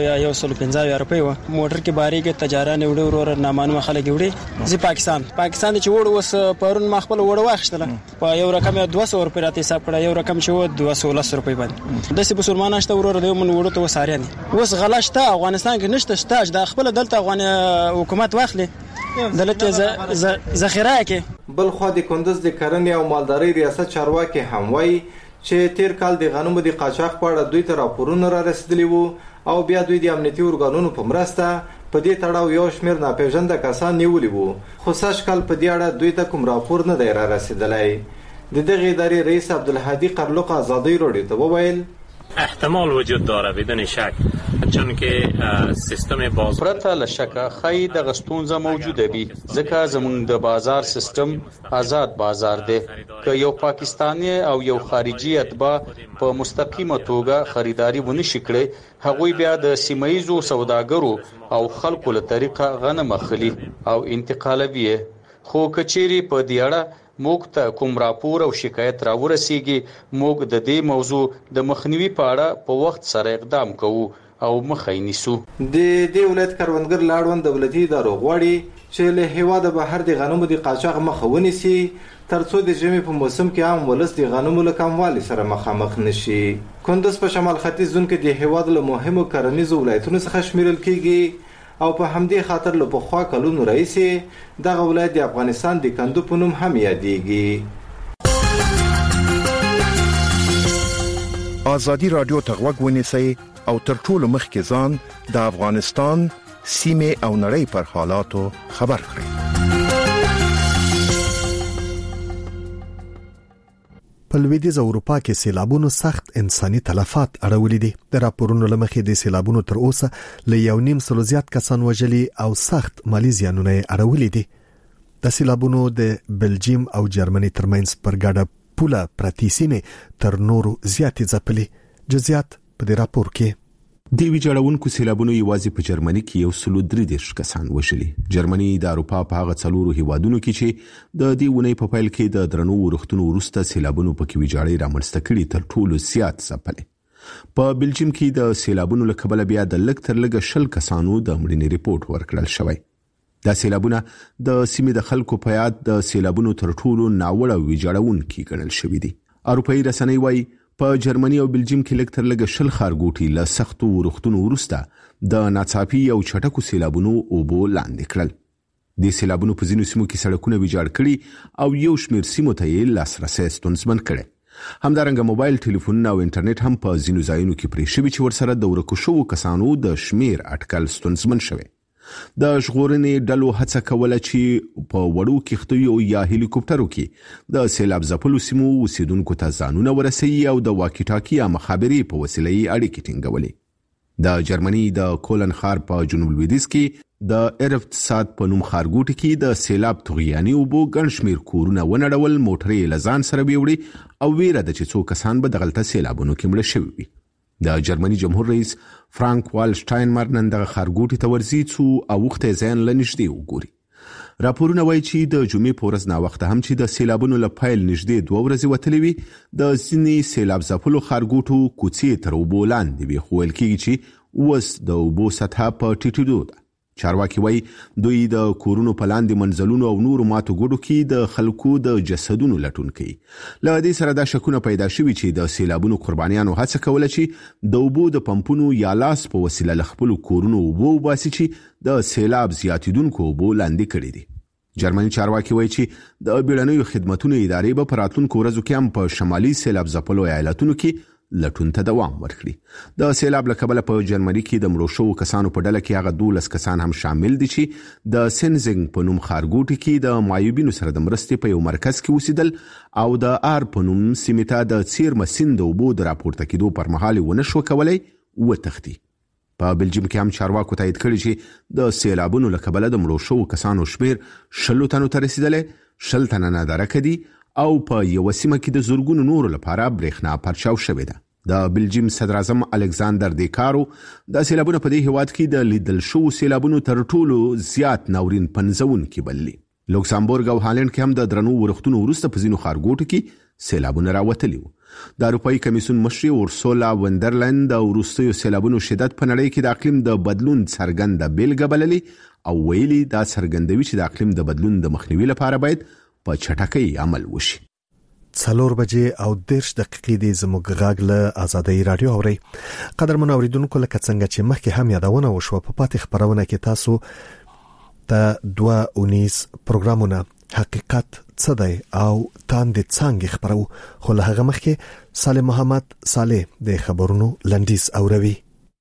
150 روپۍ و موټر کې باریږي تجاران وړي ورور نامانو خلک وړي زی پاکستان چې وړ اوس پرون ما خپل وړ واخښتله په یو رقم 200 روپۍ راته حساب کړه یو رقم چې و 210 روپۍ باندې د سی مسلمانان شته ورور د من وړو ته وساریان اوس غلاشته افغانستان کې نشته شته د خپل دلته افغان حکومت واخلي دلته ذخیره کې. بل خو د کندوز د کرنې او مالدارۍ ریاست چارواکي هم وایي چې تیر کال د غنمو د قاچاق په اړه دوی ته راپورونه را رسیدلي وو او بیا دوی د امنیتي ارګانونو په مرسته په دې تړاو یو شمېر ناپېژانده کسان نیولي وو خو سږ کال په دې اړه دوی ته کوم راپور نه دی را رسیدلی. د دغه ادارې رئیس عبدالهادي قرلق آزادی راډیو ته وویل احتمال وجود داره بدون شک چون که سیستم بازار پرته له شکه خی د غستونزه موجوده وي ځکه زموږ د بازار سیستم آزاد بازار دی که یو پاکستانی او یو خارجي اتباع په مستقیمه توګه خریداري ونشي کړي هغوی بیا د سیمایي سوداګرو او خلکو له طریقه غنم اخلي او انتقالوي خو کچيري په دې اړه موږ ته کوم راپور او شکایت راورسیږي موږ د دې موضوع د مخنیوي په اړه په وخت سره اقدام کوو او مخه نیسو. د دې ولایت کروندګر لاړون دولتي ادارو غواړي چې له هیواده بهر د غنمو د قاچاق مخه ونیسي ترڅو د ژمي په موسم کې عام ولس د غنمو له کموالي سره مخامخ نشي. کندوز په شمال ختیځ زون کې د هیواد له مهمو کرنیزو ولایتونو څخه شمیرل کیږي او په همدې خاطر له پخوا کلونو راهیسې دغه ولایت د افغانستان د کندو په نوم هم یادېږي. ازادي رادیو ته غوږ ونیسئ او تر ټولو مخکې ځان د افغانستان سیمې او نړۍ پر حالاتو خبر کړئ. په لویدیځ اروپا کې سیلابونو سخت انساني تلفات اړولې دي. د راپورونو لمخې د سیلابونو تر اوسه ل 1.5 زیات کسان وژلي او سخت مالی زیانونه اړولې دي. د سیلابونو د بلجیم او جرمني ترمنځ پر ګډه پوله پرتی سیمې تر نورو زیاتې ځپلي. جزئیات په دې راپور کې. د ویجاړونکو سیلابونو یوازې په جرمني کې 133 کسان وژلي. جرمني د اروپا په هغه څلورو هیوادونو کې چې د دې ونې په پیل کې د درنو ورښتونو وروسته سیلابونو پکې ویجاړي رامنځته کړي تر ټولو زیات ځپلي. په بلجیم کې د سیلابونو له کبله بیا د لږ تر لږه 10 کسانو د مړینې ریپورت ورکړل شوی. دا سیلابونه د سیمې د خلکو په یاد د سیلابونو تر ټولو ناوړه ویجاړونکي ګڼل شوي دي. اروپایي رسنۍ وایي په جرمني او بلجیم کې لږ تر لږه 10 ښارګوټي له سختو ورښتونو وروسته د ناڅاپي او چټکو سیلابونو اوبو لاندې کړل. د سیلابونو په ځینو سیمو کې سړکونه ویجاړ کړي او یو شمېر سیمو ته یې لاسرسی ستونزمن کړی. همدارنګه موبایل ټلیفونونه او انټرنیټ هم په ځینو ځایونو کې پرې شوي چې ورسره د ورکو شوو کسانو د شمېر اټکل ستونزمن شوی. د ژغورنې ډلو هڅه کوله چې په وړو کښتیو یا هلیکوپټرو کې د سیلاب ځپلو سیمو اوسیدونکو ته ځانونه ورسوي او د واکی ټاکی یا مخابرې په وسیله یې اړیکې ټینګولې. د جرمني د کولن ښار په جنوب لویدیځ کې د ارفتساد په نوم ښارګوټي کې د سیلاب طغیاني اوبو ګڼ شمېر کورونه ونړول، موټرې له ځان سره بیوړې او ویره ده چې څو کسان به دغلته سیلابونو کې مړه شوي وي. د جرمني جمهور رئیس فرانک والشټاینمر نن دغه ښارګوټي ته ورځي څو اوښتی ځایان له نږدې وګوري. راپورونه وایي چې د جمعې په ورځ ناوخته هم چې د سیلابونو له پیل نږدې 2 ورځې وتلې وي د ځینې سیلاب ځپلو ښارګوټو کوڅې تر اوبو لاندې وي، خو ویل کېږي چې اوس د اوبو سطحه په ټیټېدو ده. چارواکي وایي دوی د کورونو په لاندې منزلونو او نورو ماتو ګوډو کې د خلکو د جسدونو لټون کوي. له دې سره دا شکونه پیدا شوي چې د سیلابونو قربانیانو هڅه کوله چې د اوبو د پمپونو یا لاس په وسیله له خپلو کورونو اوبه وباسي چې د سیلاب زیاتېدونکو اوبو لاندې کړي دي. جرمني چارواکي وایي چې د بیړنیو خدمتونو ادارې به په راتلونکو ورځو کې هم په شمالي سیلاب ځپلو ایالتونو کې لټون ته دوام ورکړي. د سیلاب له کبله په جرمني کې د مړو شوو کسانو په ډله کې هغه 12 کسان هم شامل دي چې د سنزنګ په نوم ښارګوټي کې د معیوبینو سره د مرستې په یو مرکز کې اوسېدل او د آر په نوم سیمې ته د څیرمه سیند د اوبو د راپورته کېدو پر مهال ونه شو کولی وتښتي. په بلجیم کې هم چارواکو تایید کړي چې د سیلابونو له کبله د مړو شوو کسانو شمېر 10 تنو ته رسېدلی، شل تنه نادرکه دي او په یو سیمه کې د زورګونو نور لپاره برېښنا پرچاو شوې ده. د بلجیم صدر اعظم الکساندر دیکارو د سیلابونو په دې هیواد کې د لیدل شو سیلابونو تر ټولو زیات ناورین پنځونکي بللي. لوکسامبورګ او هالند کې هم د درنو ورښتونو وروسته په ځینو ښارګوټو کې سیلابونه راوتلي وو. د اروپایي کمیسیون مشري اورسولا وندرلند د وروستیو سیلابونو شدت په نړۍ کې د اقلیم د بدلون څرګنده بیلګه بللي او ویلي دا څرګندوي چې د اقلیم د بدلون د مخنیوي لپاره باید په چټکۍ عمل وشي. 4 بجې او 10 دقیقې د زموږ غږ له آزادۍ رادیو اوري. قدرمن اوریدونکو لکه څنګه چې مخکې هم یادونه وشوه په پاتې خبرونه کې تاسو ته 2 اونیز پروګرامونه حقیقت څه دی او تاند څنګه خبرو خو له هغه مخکې صالح محمد صالح د خبرونو لنډیز اوروي.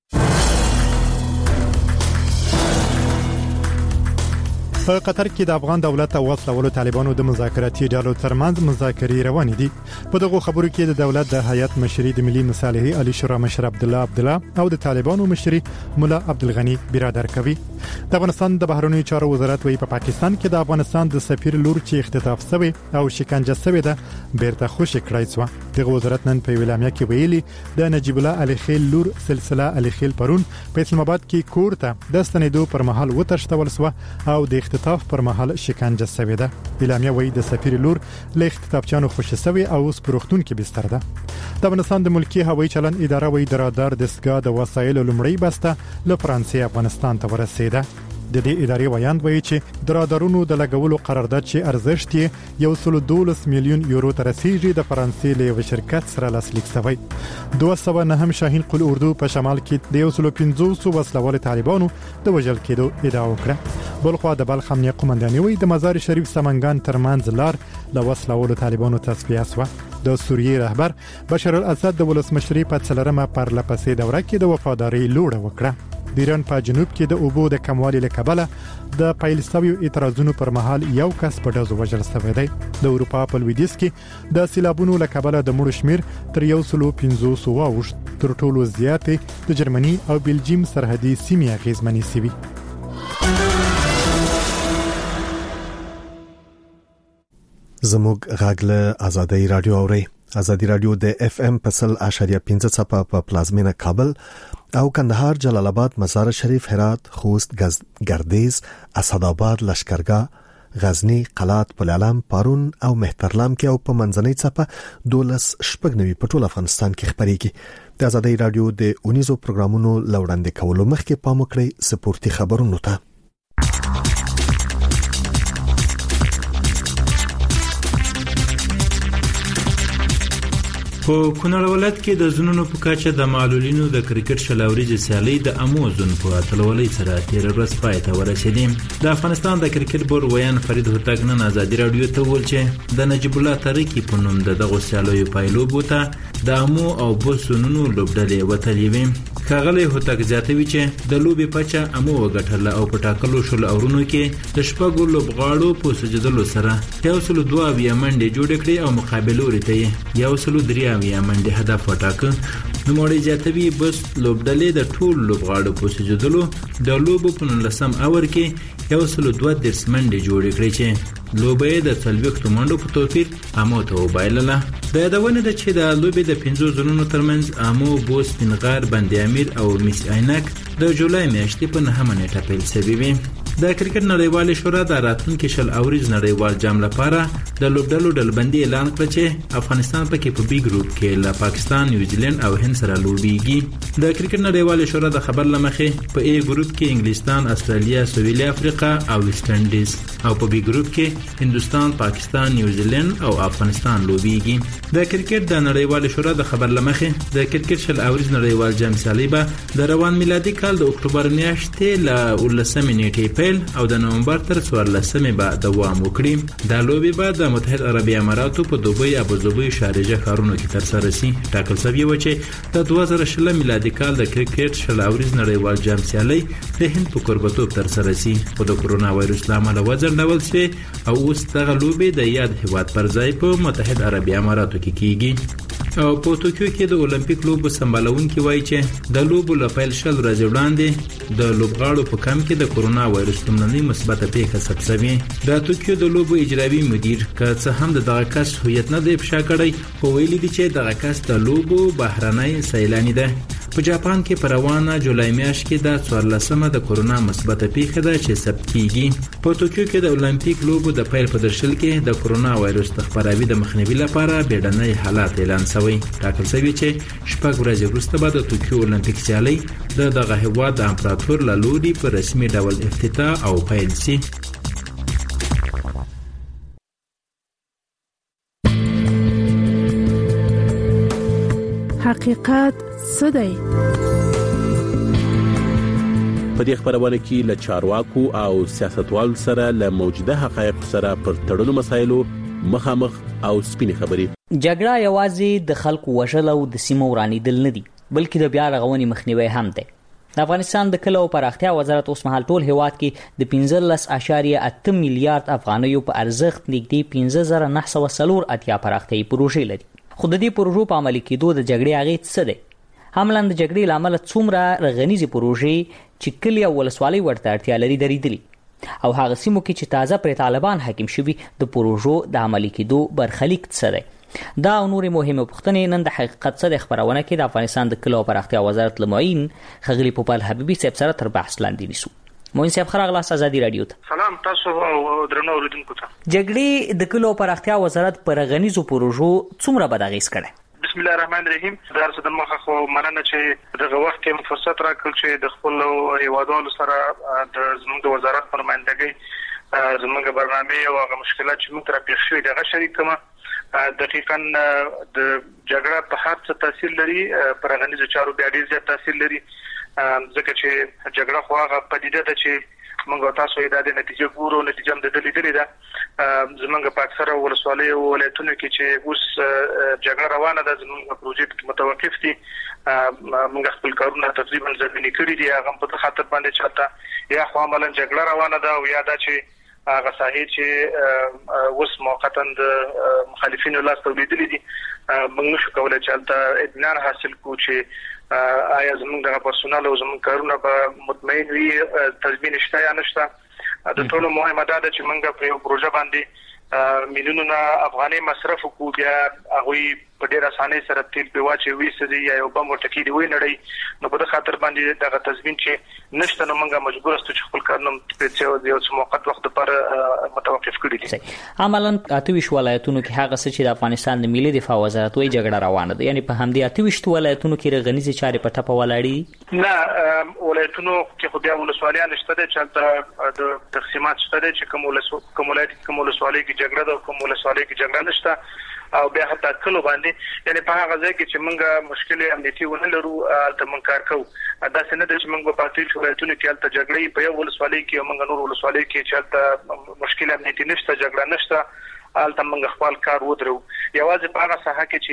په قطر کې د افغان دولت او وسلوالو طالبانو د مذاکراتي ډلو ترمنځ مذاکرې روانې دي. په دغه خبرو کې د دولت د هیئت مشري د ملي مصالحې علي شورا مشر عبد الله او د طالبانو مشري مولا عبدالغنی برادر کوي. د افغانستان د بهرنیو چارو وزارت وایي په پاکستان کې د افغانستان د سفیر لور چې اختطاف شوی او شکنجه شوی ده بیرته خوشی کړای شو. دغه وزارت نن په ویلامیا کې ویلي د نجیب الله علي خیل لور سلسله علي خیل پرون په اسلام آباد کې کور ته د ستنېدو پر مهال وتښتول شو او د اختطاف پر مهال شکنجه شوی ده. ویلامیا وایي د سفیر لور له اختطافچانو خوشی شوی او اوس په روغتون کې بستر ده. د افغانستان د ملکی هوایي چلن اداره وایي د رادار دستګاه د وسایلو لومړی بسته له فرانسې افغانستان ته ورسېده. د دې ادارې ویاند وایي چې د رادارونو د لګولو قرارداد چې ارزښت یې 112 میلیون یورو ته رسیدي د فرانسې له یو شرکت سره لاسلیک شوی. 209 شاهین قل اردو په شمال کې د 150 وسلوال طالبانو د وژل کېدو ادعا وکړه. بلخوا د بلخ امنیه قومنداني وایي د مزار شریف سمنګان ترمنځ لار له وسلوالو طالبانو تصفیه شوه. د سوریې رهبر بشار الاسد د ولسمشرۍ په څلرمه پرلپسې دوره کې د وفادارۍ لوړه وکړه. د ایران په جنوب کې د اوبو د کموالي له کبله د پیل شویو اعتراضونو پر مهال یو کس په ډزو وژل شوی دی. د اروپا په لویدیځ کې د سیلابونو له کبله د مړو شمیر تر 150 واوښت. تر ټولو زیاتې د جرمني او بلجیم سرحدي سیمې اغیزمنې شوي. زموږ غږ له آزادۍ رادیو اوري. آزادی رادیو د اف ام په 100.5 څپه په پلازمینه کابل او کندهار، جلال آباد، مزار شریف، هرات، خوست، گردیز، اسداباد، لشکرګاه، غزنی، قلات، پلعلم، پارون او مهترلام کې او په منځنۍ څپه 12 په ټول افغانستان کې خبريږي. د آزادی رادیو د اونیزو پروګرامونو لوړاندې کولو مخکې پام وکړئ سپورتي خبرونو ته. په کونړ ولایت کې د زونونو په کچه د معلولینو د کرکټ شلاوريجې سیالي د اموزون په اتلولۍ سره تیر ورځ پای ته ورسېده. د افغانستان د کرکټ بورډ ویان فرید هوتک نن آزادي رادیو ته وویل چې د نجیب الله تاریخي په نوم د دغه سیالیو پایلوبو ته د امو او بوسونونو لوبډلې وتلې وې. ښاغلی هوتک زیاتوي چې د لوبې پچه امو وګټله او په ټاکلو شل اورونو کې د شپږو لوبغاړو په سجدلو سره 102 منډې جوړې کړې او مقابل لوري ته 103 منډې هدف وټاکه. نوموړی زیاتوي بس لوبډلې د ټول لوبغاړو په سجدلو د لوبو په 19 اور کې 132 منډې جوړې کړې چې لوبې د 40 منډو په توپیر امو ته وبایلله. د یادونه ده چې د لوبې د 5 زونونو ترمنځ امو، بوس، پنغار، بند امیر او میس عینک د جولای میاشتې په 9 نیټه پیل شوی وي. د کرکټ نړیوال شورا د راتلونکي شل اوریز نړیوال جام لپاره د لوبډلو ډلبندي اعلان کړ چې افغانستان پکې په بي ګروپ کې له پاکستان، نیوزیلند او هند سره لوبيږي. د کرکټ نړیوال شورا د خبر لمخې په A ګروپ کې انګلستان، استرالیا، سویلي افریقا او ویسټ انډیز او په بي ګروپ کې هندستان، پاکستان، نیوزیلند او افغانستان لوبيږي. د کرکټ د نړیوال شورا د خبر لمخې د کرکټ شل اوریز نړیوال جام سیالي به د روان میلادي کال د اکتوبر میاشتې له 19 نیټې او د نومبر تر 14 به دوام وکړي. دا لوبي به د متحد عربي اماراتو په دوبۍ، ابوظبي، شارجه ښارونو کې ترسره شي. ټاکل شوی و چې د 2020 میلادي کال د کرکټ شل اوریز نړیوال جام سیالي د هند په قربتوب ترسره شي، خو د کرونا وایروس لامل وځنډول شوی او اوس دغه لوبي د یاد هیواد پر ځای په متحد عربي اماراتو کې کیږي. او په توکیو کې د اولمپیک لوبو سمبالونکي وایي چې د لوبو لپاره شل ورځې وړاندې د لوبغاړو په کم کې د کورونا وایرس لومړنۍ مثبته پیښه ثبت شوې. د توکیو د لوبو اجرایي مدیر که څه هم د دغه کس هویت نه دی افشا کړی، خو ویلي دی چې دغه کس د لوبو بهرنۍ سیلانی ده. په جاپان کې په روانه جولای میاشت کې د 14مه د کورونا مثبته پیښه ده چې ثبت کیږي. په توکیو کې د اولمپیک لوبو د پیل په درشل کې د کورونا وایرس د خپراوي د مخنیوي لپاره بیړنۍ حالات اعلان شوی. ټاکل شوی چې شپږ ورځې وروسته به د توکیو اولمپیک سیالۍ د دغه هیواد د امپراتور له لوري په رسمي ډول افتتاح او پیل شي. حقیقت څه دی؟ په دې خبرونه کې له چارواکو او سیاستوالو سره له موجوده حقایق سره پر تړلو مسایلو مخامخ او سپینې خبرې. جګړه یوازې د خلکو وژل او د سیمو ورانیدل نه دي، بلکې د بیا رغونې مخنیوي هم دی. د افغانستان د کلو پراختیا وزارت اوس مهال ټول هیواد کې د 15.8 میلیارډ افغانیو په ارزښت نږدې 15904 پراختیايي پروژې لري. خو د دې پروژو په عملي کېدو د جګړې اغېز څه دی؟ هملاً د جګړې لامل څومره رغنیزي پروژې چې کلی او ولسوالۍ ورته اړتیا لري درېدلي، او هغه سیمو کې چې تازه پر طالبان حاکم شوي د پروژو د عملي کېدو برخلیک څه دی؟ دا او نورې مهمه پوښتنې نن د حقیقت څه د خبرونه کې د افغانستان د کلو پراختیا وزارت لمعین خغلی پوپل حبیبي صاحب سره تر بحث لاندې نیسو. موین صاحب خراغلاس ازادي رادیو ته. سلام تاسو او درنو اوریدونکو ته. جګړې د کلو پراختیا وزارت پر غنیزو پروژو څومره بداغیس کړي؟ بسم الله الرحمن الرحیم. درس د مخه خو مننه چې دغه وخت کې فرصت راکړل چې د خپل هیوادوالو سره د زموږ وزارت پر مندګۍ زموږ برنامه او هغه مشکلات چې موږ تر پیښ شوي دغه شریک کما. دقیقاً د جګړه په هر څه تاثیر لري، پر غنیزو چارو بیا ډیر زیات تاثیر لري، ځکه چې جګړه خو هغه پدیده ده چې موږ تاسو یې د نتیجې ګورو، نتیجه هم د لیدلې ده. زمونږ په اکثره ولسوالۍ او ولایتونو کې چې اوس جګړه روانه ده، زمونږ پروژې متوقف دي. موږ خپل کارونه تقریبا ځنډ کړي دي، هغه په خاطر باندې چاته یا خو عملاً جګړه روانه ده او یا دا چې هغه ساحې چې اوس موقتا د مخالفینو لاس ته لیدلې دي. موږ نشو کولای چې البته اطمینان حاصل کړو چې آیا زموږ د پرسونل او زموږ کارونه به مطمئن وي، تضمین شته یا نشته. د ټولو مهمه دا ده چې موږ په یو پروژه باندې میلیونونه افغانۍ مصرف وکړو، بیا هغه په ډیر اسانۍ سره تیل په واچوي سدي یا یو بم ورته کېدی وي نړۍ. نو په خاطر باندې دغه تضمین چې نشته، نو موږ مجبور استو چې خپل کارونه په یو موقت وخت لپاره متوقف کړی دي. عملاً 28 ولایتونو کې هغه څه چې د افغانستان د ملي دفاع وزارت وایي جګړه روانه ده، یعنی په همدې 28 ولایتونو کې رغنیزي چارې په ټپه ولاړې نه. ولایتونو کې خو بیا ولسوالیان نشته دي چې د تقسیمات شته دي چې کوم ولسوالۍ کې جګړه ده، کوم ولسوالۍ کې جګړه نشته، او بیا حتی کلو باندې یعنی په هغه ځای کې چې موږ مشکل امنیتي ونه لرو البته موږ کار کوو. دا څنګه د چې موږ په تاسو ولایتونو کې البته جګړې په یو ولسوالۍ کې او موږ نور ولسوالۍ کې چې البته مشکل امنیتي نشته، جګړه نشته، البته موږ خپل کار ودرو. یوازې په هغه ساحه کې چې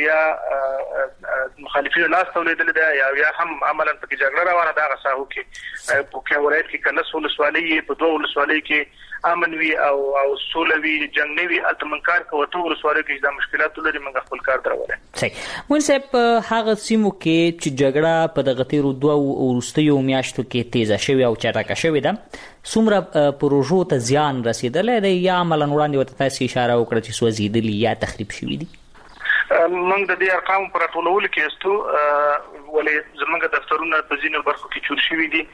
یا مخالفینو لاس ته لیدل ده یا هم عملاً په جګړه روانه ده، هغه ساحو کې په کوم ولایت کې کله ولسوالۍ په دوه ولسوالۍ کې امن وی او سولوي جنگ نه وی البته من کار کوو. ته ورسوالۍ کې دا مشکلات لري، موږ خپل کار درولای. صحیح. مون صاحب هغه سیمو کې چې جګړه په دغه تیرو دوه وروستیو میاشتو کې تیزه شوې او چټکه شوې ده، څومره پروژو ته زیان رسیدلی دی یا عملاً وړاندې ورته تاسو اشاره وکړه چې سوځېدلي یا تخریب شوي دي؟ موږ د دې ارقام پر ټولولو کې استو ولې زمونږ دفترونه په ځینو برخو کې چور شوي دي.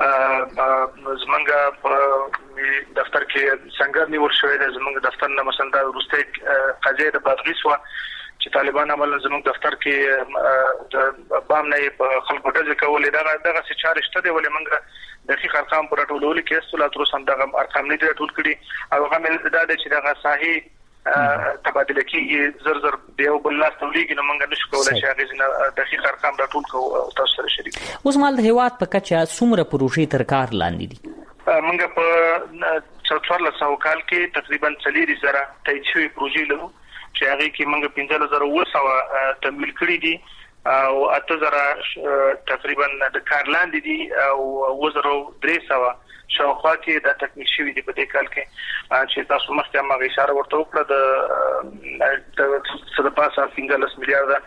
زمونږ په دفتر کې څنګه نیول شوی دی، زمونږ دفتر نه مثلا د روستي قضیه د بادغیس و چې طالبان عمل زموږ دفتر کې د بام نه په خلکو ډزې کولې، دغه څه چارې شته دی. ولې موږ دقیق ارقام پر ټولولو کې استو لا تر اوسه دغه ارقام نه دي ټول کړي، او هغه مل دا چې دغه ساحې تبادله کیږي زر دیو بل لاس تولیږي، نو موږ نشو کولای چې هغه زنه دقیق ارقام راټول کوو او تاسو سره شریک. اوس مال د هیواد په کچه څومره پروژې تر کار لاندې دي؟ موږ په 1400 کال کې تقریبا 4000 تایید پروژې لرو چې هغه کې موږ 15200 تمویل کړې دي او 8000 تقریبا د کار لاندې دي او 2300 شاوخوا کې د تکمیل شوی دی په دې کال کې چې تاسو مخکې ما اشاره ورته وکړه د 15 میلیارډ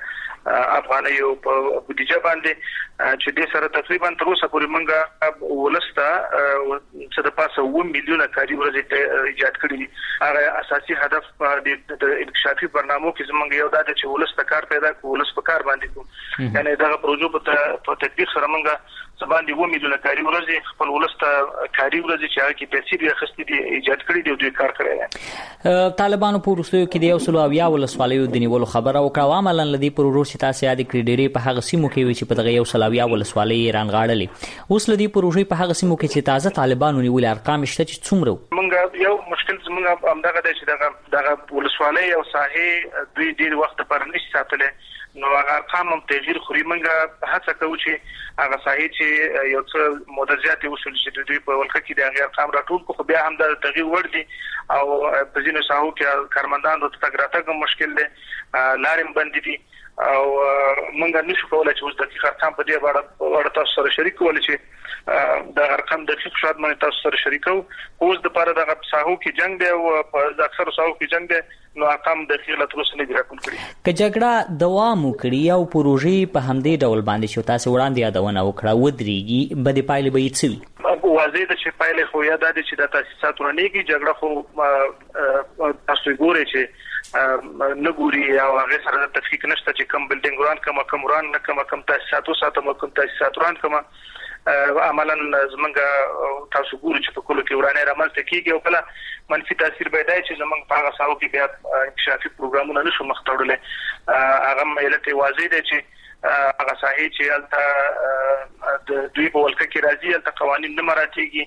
افغانۍ په بودیجه باندې چې د سره تقریبا تر اوسه پورې موږ ولسته څه د پاسه 1 میلیون کاري ورځې ایجاد کړي دي. هغه اساسي هدف د انکشافي برنامو کې زموږ یو دا چې ولسته کار پیدا کړو، ولس په کار باندې کوو. یعنی دا پروژه په تطبیق سره موږ باندې 2 میلیون کاري ورځې خپل ولسته کاري ورځې چې هغه کې پیسې به اخستې دي ایجاد کړي دي او دوی کار کړی دی. طالبانو په وروستیو کې د یو سلو اویا ولسوالیو د نیولو خبره وکړه. عملاً لدی پروژو چې تاسو یاد کړی ډېری په هغه سیمو کې وي چې په دغه یو سلو اویا ولسوالۍ رانغاړلې. اوس لدی پروژې په هغه سیمو کې چې تازه طالبانو نیولې ارقام شته چې څومره موږ یو مشکل زموږ همدغه دی چې دغه ولسوالۍ او ساحې دوی ډېر وخت لپاره نشي ساتلې، نو هغه ارقام هم تغییر خوري. موږ هڅه کوو چې هغه ساحې چې یو څه مدرجات وصول شي دوی په ولکه کې د هغه ارقام راټول کو، خو بیا هم د تغییر ور دي او په ځینو ساحو کې کارمندانو ته تګ راتګ مشکل دی، لارې بندې دي او موږ نشو کولای چې اوس دقیق ارقام په دې اړه تاسو سره شریک کولای چې د ارقام دقیق شاید باندې تاسو سره شریکو. اوس د لپاره د ساحو کې جنگ دی او په اکثر ساحو کې جنگ دی، نو ارقام دقیق لا تر اوسه نه دي راټول کړي. که جګړه دوام وکړي او پروژې په همدې ډول باندې شو تاسو وړاندې یادونه وکړه ودرېږي به د پایلې به یې څه وي؟ واضح ده چې پایلې خو یا د چې د تاسیساتو نه کېږي. جګړه خو تاسو ګورئ چې نه ګوري او هغه سره د تفکیک نشته چې کم بلډینګ وران کم وران نه کم تاسیساتو ساتم کم تاسیسات وران کم عملاً زمونږ تاسو ګورئ چې په کولو کې ورانه رامنځته کیږي او کله منفي تاثیر پیدا چې زمونږ په هغه ساحو کې بیا انکشافي پروګرامونه نشو مخ ته وړلای. هغه ملت واضح دی چې هغه ساحې چې الته د دوی په ولکه کې راځي الته قوانين نه مراعاتيږي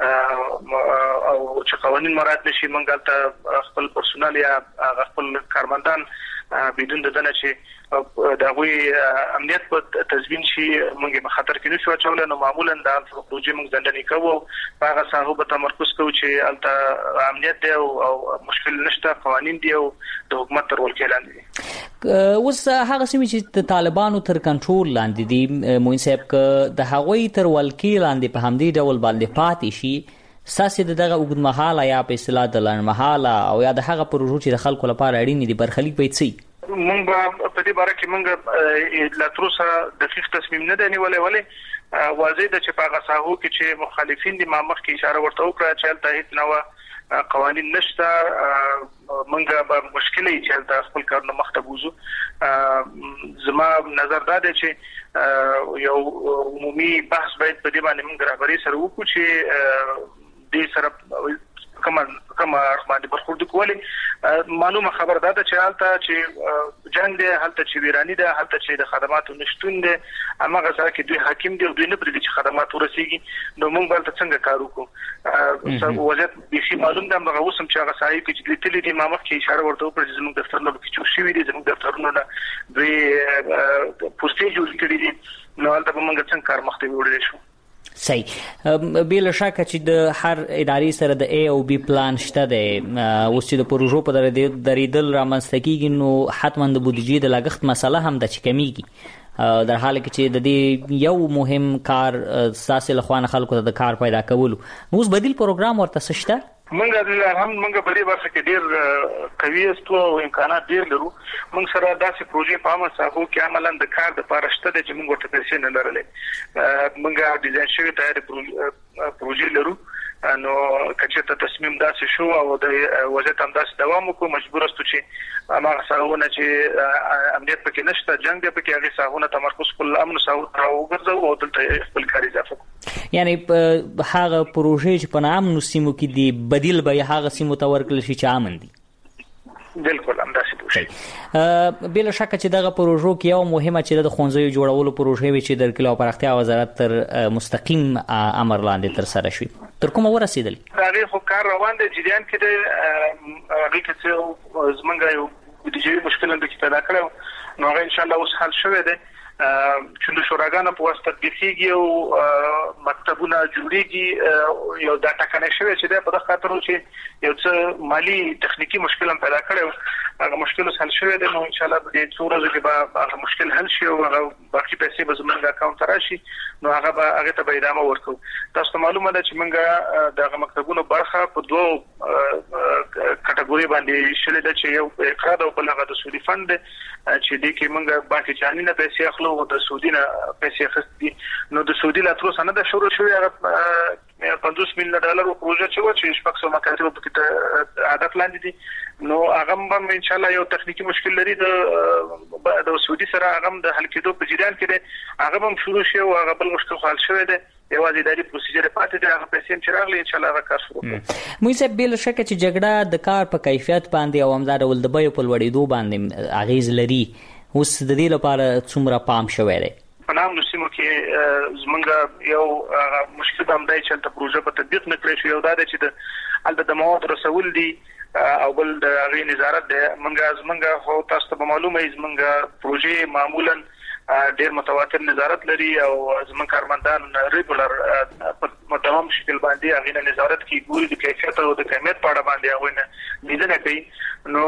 او چې قوانين مراعات نشي موږ الته خپل پرسونل یا خپل کارمندان بدون د دنه چې دا وی امنیت په تضمین شي موږ په خطر کې نشو اچولای. نو معمولا دا پروژې موږ ځندنې کوو په هغه ساحو په تمرکز کوو چې الته امنیت دی او مشکل نشته، قوانين دي او د حکومت تر ولکې لاندې دي. اوس هغه سیمې چې د طالبانو تر کنټرول لاندې دي موین صاحب ک د هغوی تر ولکې لاندې په همدې ډول باندې پاتې شي ساسي دغه اوږدمهاله یا په اصطلاح د لنډمهاله او یا د هغه پروژو چې د خلکو لپاره اړین دي برخلیک به څه موږ په دې باره کې موږ لا تر اوسه دقیق تصمیم نه دی نیولای، ولې واضح ده چې په هغه ساحو کې چې مخالفین دي ما مخکې اشاره ورته وکړه چې هلته هیڅ نوع قوانین نشته، موږ به مشکل یې چې هلته خپل کارونه مخ ته بوزو. زما نظر دا دی چې یو عمومي بحث باید په دې باندې موږ رهبري سره وکړو چې دې سره کومه باندې برخورد کولی. معلومه خبر ده چې حالت چې جنگ دی، حالت چې ویرانی ده، حالت چې د خدماتو نشټون دی، هغه ځکه چې دوی حاکم دي او دوی نه پرې چې خدمات ورسیږي. نو موږ بل څنګه کار وکړو؟ وضعیت به معلوم ده هغه اوسم چې هغه صاحب چې لیدلې دي ما مخکې اشاره ورته وکړه چې زموږ دفتر نه کې چوشي وي دي، زموږ دفترونه نه دوی پوسټې جوړ کړي دي. نو هلته به موږ څنګه کار مخ ته وړل شو؟ صحیح. بل شک چې د هر ادارې سره د A او B پلان شته دی. اوس چې د پروژو په درېدل رامنځته کیږي نو حتما د بودیجې د لګښت مسله هم د چکمیږي، در حال کې چې د دې یو مهم کار ساسي لخوانه خلکو ته د کار پیدا کولو. اوس بدیل پروګرام ورته شته؟ موږ په دې برخه کې ډېر قوي استو او امکانات ډېر لرو. موږ سره داسې پروژې په عامه ساحو کې عملاً د کار د پاره شته چې موږ ورته پیسې نه لرلې. موږ ډیزاین شوی تیار پروژې لرو. نو کچته تصمیم داسې شو او د وضعیت هم داسې دوام وکړو، مجبور استو چې هغه ساحونه چې امنیت پکې نشته، جنگ دی پکې، هغه ساحونه تمرکز کول امن ساحو راوګرځو او دلته خپل کار اضافه کړو. یعنی هغه پروژې چې په نامو سیمو کې دي بدیل به هغه سیمو ته ورکړل شي چې امن دي. بالکل همداسې دوشي. بل شک چې دغه پروژو کې یو مهمه چې د ښوونځیو جوړولو پروژې وي چې د کلي او پراختیا وزارت تر مستقیم امر لاندې تر سره شوي، تر کومه ورسېدل؟ هغه خو کار روان دی، جریان کې دی. هغه کې زمونږ یو بودیجوي مشکل هم پیدا کړو، نو هغه ان شاء الله اوس حل شوی دی. چې د شوراګانو په واسطه تطبیقېږي او مکتبونه جوړېږي. یو دا ټاکنه شوی چې په دغه خاطر چې یو څه مالی تخنیکی مشکل هم پیدا کړو، هغه مشکل حل شوی دی. نو ان شاء الله د څو ورځې کې به هغه مشکل حل شي او هغه باقي پیسې به زموږ اکاونټ ته راشي. نو هغه ته به ادامه ورکړو. تاسو معلومه ده چې موږ د مکتبونو برخه په دوه کټګوري باندې شلې ده چې یو اقراض او بل هغه د سودي فند چې دې کې موږ بانکي جاني نه پیسې اخلو او د سودي نه پیسې اخستې. نو د سودي لا تر اوسه نه ده شروع شوې. هغه $50 میلیون پروژه چې شپږ سوه مکاتب په کې هدف لاندې دي. نو هغه هم ان شاء الله یو تخنیکی مشکل لري د سعودي سره هغه د حل کېدو په جریان کې دی. هغه هم شروع شي او هغه بل مشکل حل شوی دی. یوازې اداري پروسیجر پاتې دی. هغه پیسې چې راغلي ان شاء الله هغه کار شروع کړو. موږ صاحب بل شک چې جګړه د کار په کیفیت باندې او همدار ول د بیو په لوړېدو باندې اغیز لري. اوس د دې لپاره څومره پام شوی دی؟ په نام نسیمو کې زمونږ یو مشکل هم دی چې د پروژه په تطبیق نه کړی شو. یو دا دی چې د مواد رسول دي او بل د هغې نظارت دی. زمونږ خو تاسو ته معلومه وي زمونږ پروژې معمولا ډېر متواتر نظارت لري او زمونږ کارمندان ریګولر په مداوم شکل باندې هغې نه نظارت کوي، ګوري د کیفیت او د کمیت په اړه باندې هغوی نه لیدنه کوي. نو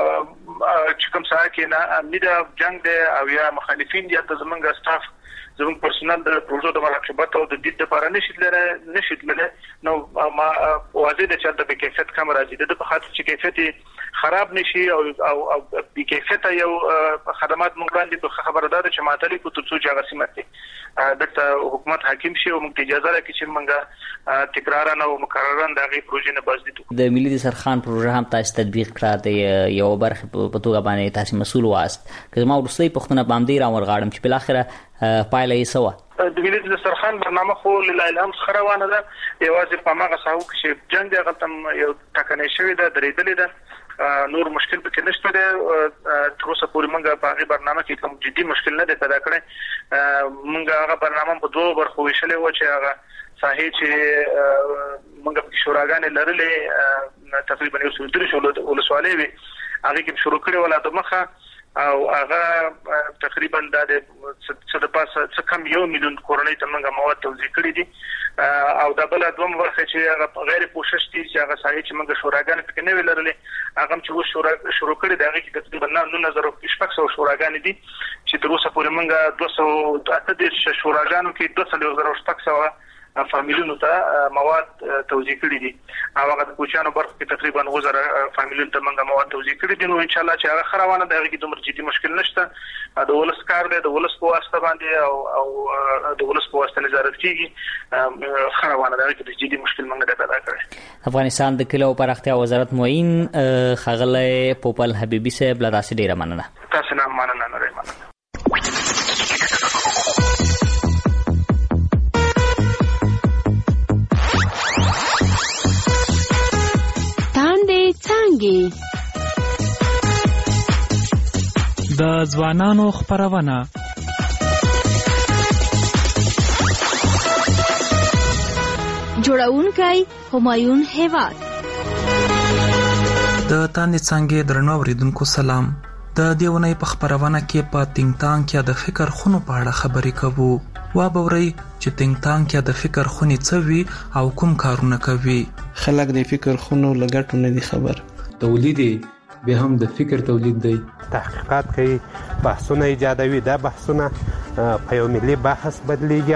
چې کوم ساعت کې نه امني د جنګ دی او یا مخالفین دي ته زمونږ سټاف زموږ پرسونل د پروژو د مراقبت او د دید لپاره نشي تللی. نو ما واضح ده چې د کیفیت کم راځي. د په خاطر چې کیفیت خراب نشي او بې کیفیته یو خدمات موږ باندې په خبره ده چې معطلې کو تر څو چې هغه سیمه کې دلته حکومت حاکم شي او موږ اجازه راکړي چې موږ تکرارا او مکررا د هغې پروژې نه باز دي. د ملي دسترخوان پروژه هم تاسو تطبیق کړه د یو برخه په توګه باندې تاسو مسؤل واست. که ما ورسې پښتنه باندې را ورغاړم چې بل اخره پایله یې سوا د ملي دسترخوان برنامه خو لله الحمد خروانه ده. یوازې په هغه ساحو کې چې جنګ دی هغه تم یو ټکنۍ شوې ده، درېدلې ده، نور مشکل پکې نشته دی. تر اوسه پورې موږ په هغې برنامه کې کوم جدي مشکل نه دی پیدا کړی. موږ هغه برنامه په دوه برخو ویشلې وه چې هغه ساحې چې موږ پکې شوراګانې لرلې تقریبا 130 ولسوالۍ وې هغې کې شروع کړې وه لا د مخه او هغه تقریبا د څه د پاسه څه کم 1 میلیون کورنۍ ته موږ مواد توزیع کړي دي. او دا بل دوم برخه چې هغه غیر پوښښ دي چې هغه ساحې چې موږ شوراګانې پکې نه وې لرلې هغه چې اوس شروع کړي دي. هغې کې تقریبا 9600 شوراګانې دي چې تر اوسه پورې موږ 238 شوراګانو کې 2600 فامیلونو ته مواد توزیع کړي دي. او هغه د کوچانو برخه کې تقریبا 2000 فامیلونو ته موږ مواد توزیع کړي دي. نو ان شاء الله چې هغه خروانه ده هغه کې دومره جدي مشکل نشته. د ولس کار دی، د ولس په واسطه باندې او د ولس په واسطه نظارت کیږي. خروانه ده هغه کې جدي مشکل موږ نه پیدا کړی. افغانستان د کلي او پراختیا وزارت معین ښاغلی پوپل حبیبي صاحب له تاسو ډیره مننه. تاسو نه مننه. د ځوانانو خپرونه جوړونکی همایون هیواد. د تاندې څانګې درنو اوریدونکو سلام. د دیونې په خپرونه کې په تینګ تانګ کې د فکر خونو په اړه خبرې کوو. وا بوري چې تینګ تانګ کې د فکر خونې څه وي او کوم کارونه کوي. خلک د فکر خونو لګټو نه دي خبر. تولید به هم د فکر تولید دی. تحقیقات کوي، بحثونه ایجادوي. دا بحثونه په یو ملي بحث بدلیږي.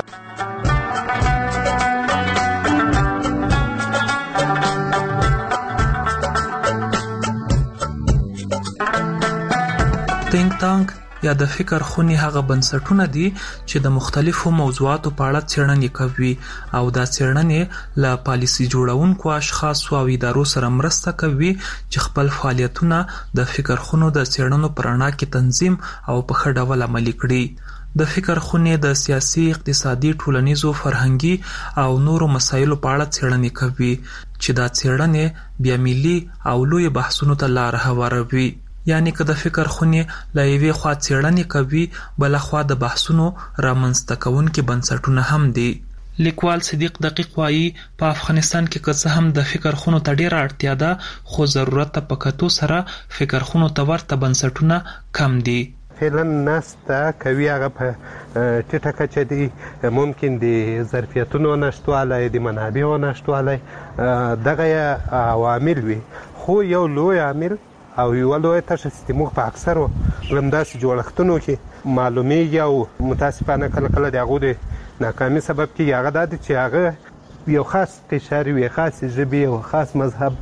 تینګ تانګ یا د فکر خونې هغه بنسټونه دي چې د مختلفو موضوعاتو په اړه څېړنې کوي او دا څېړنې له پالیسي جوړونکو اشخاصو او ادارو سره مرسته کوي چې خپل فعالیتونه د فکر خونو د څېړنو په رڼا کې تنظیم او په ښه ډول عملي کړي. د فکر خونې د سیاسي، اقتصادي، ټولنیزو، فرهنګي او نورو مسایلو په اړه څېړنې کوي چې دا څېړنې بیا ملي او لوی بحثونو ته لار هواروي. یعنی که د فکر خونې له یوې خوا څېړنې کوي، بل خوا د بحثونو رامنځته کوونکي بنسټونه هم دي. لیکوال صدیق دقیق وایي په افغانستان کې که څه هم د فکر خونو ته ډېره اړتیا ده، خو ضرورت ته په کتو سره فکر خونو ته ورته بنسټونه کم دي. فعلا نسته کوي هغه په ټیټه کچه دي. ممکن د ظرفیتونو نشتوالی، د منابعو نشتوالی، دغه عوامل وي. خو یو لوی عامل او یو لوی تشه سیستم په اکثرو لمداسي جوړښتونو کې معلومیږي او متاسفانه کله کله د هغه د ناکامي سبب کې هغه د چې هغه یو خاص قشر وي خاص ژبه او خاص مذهب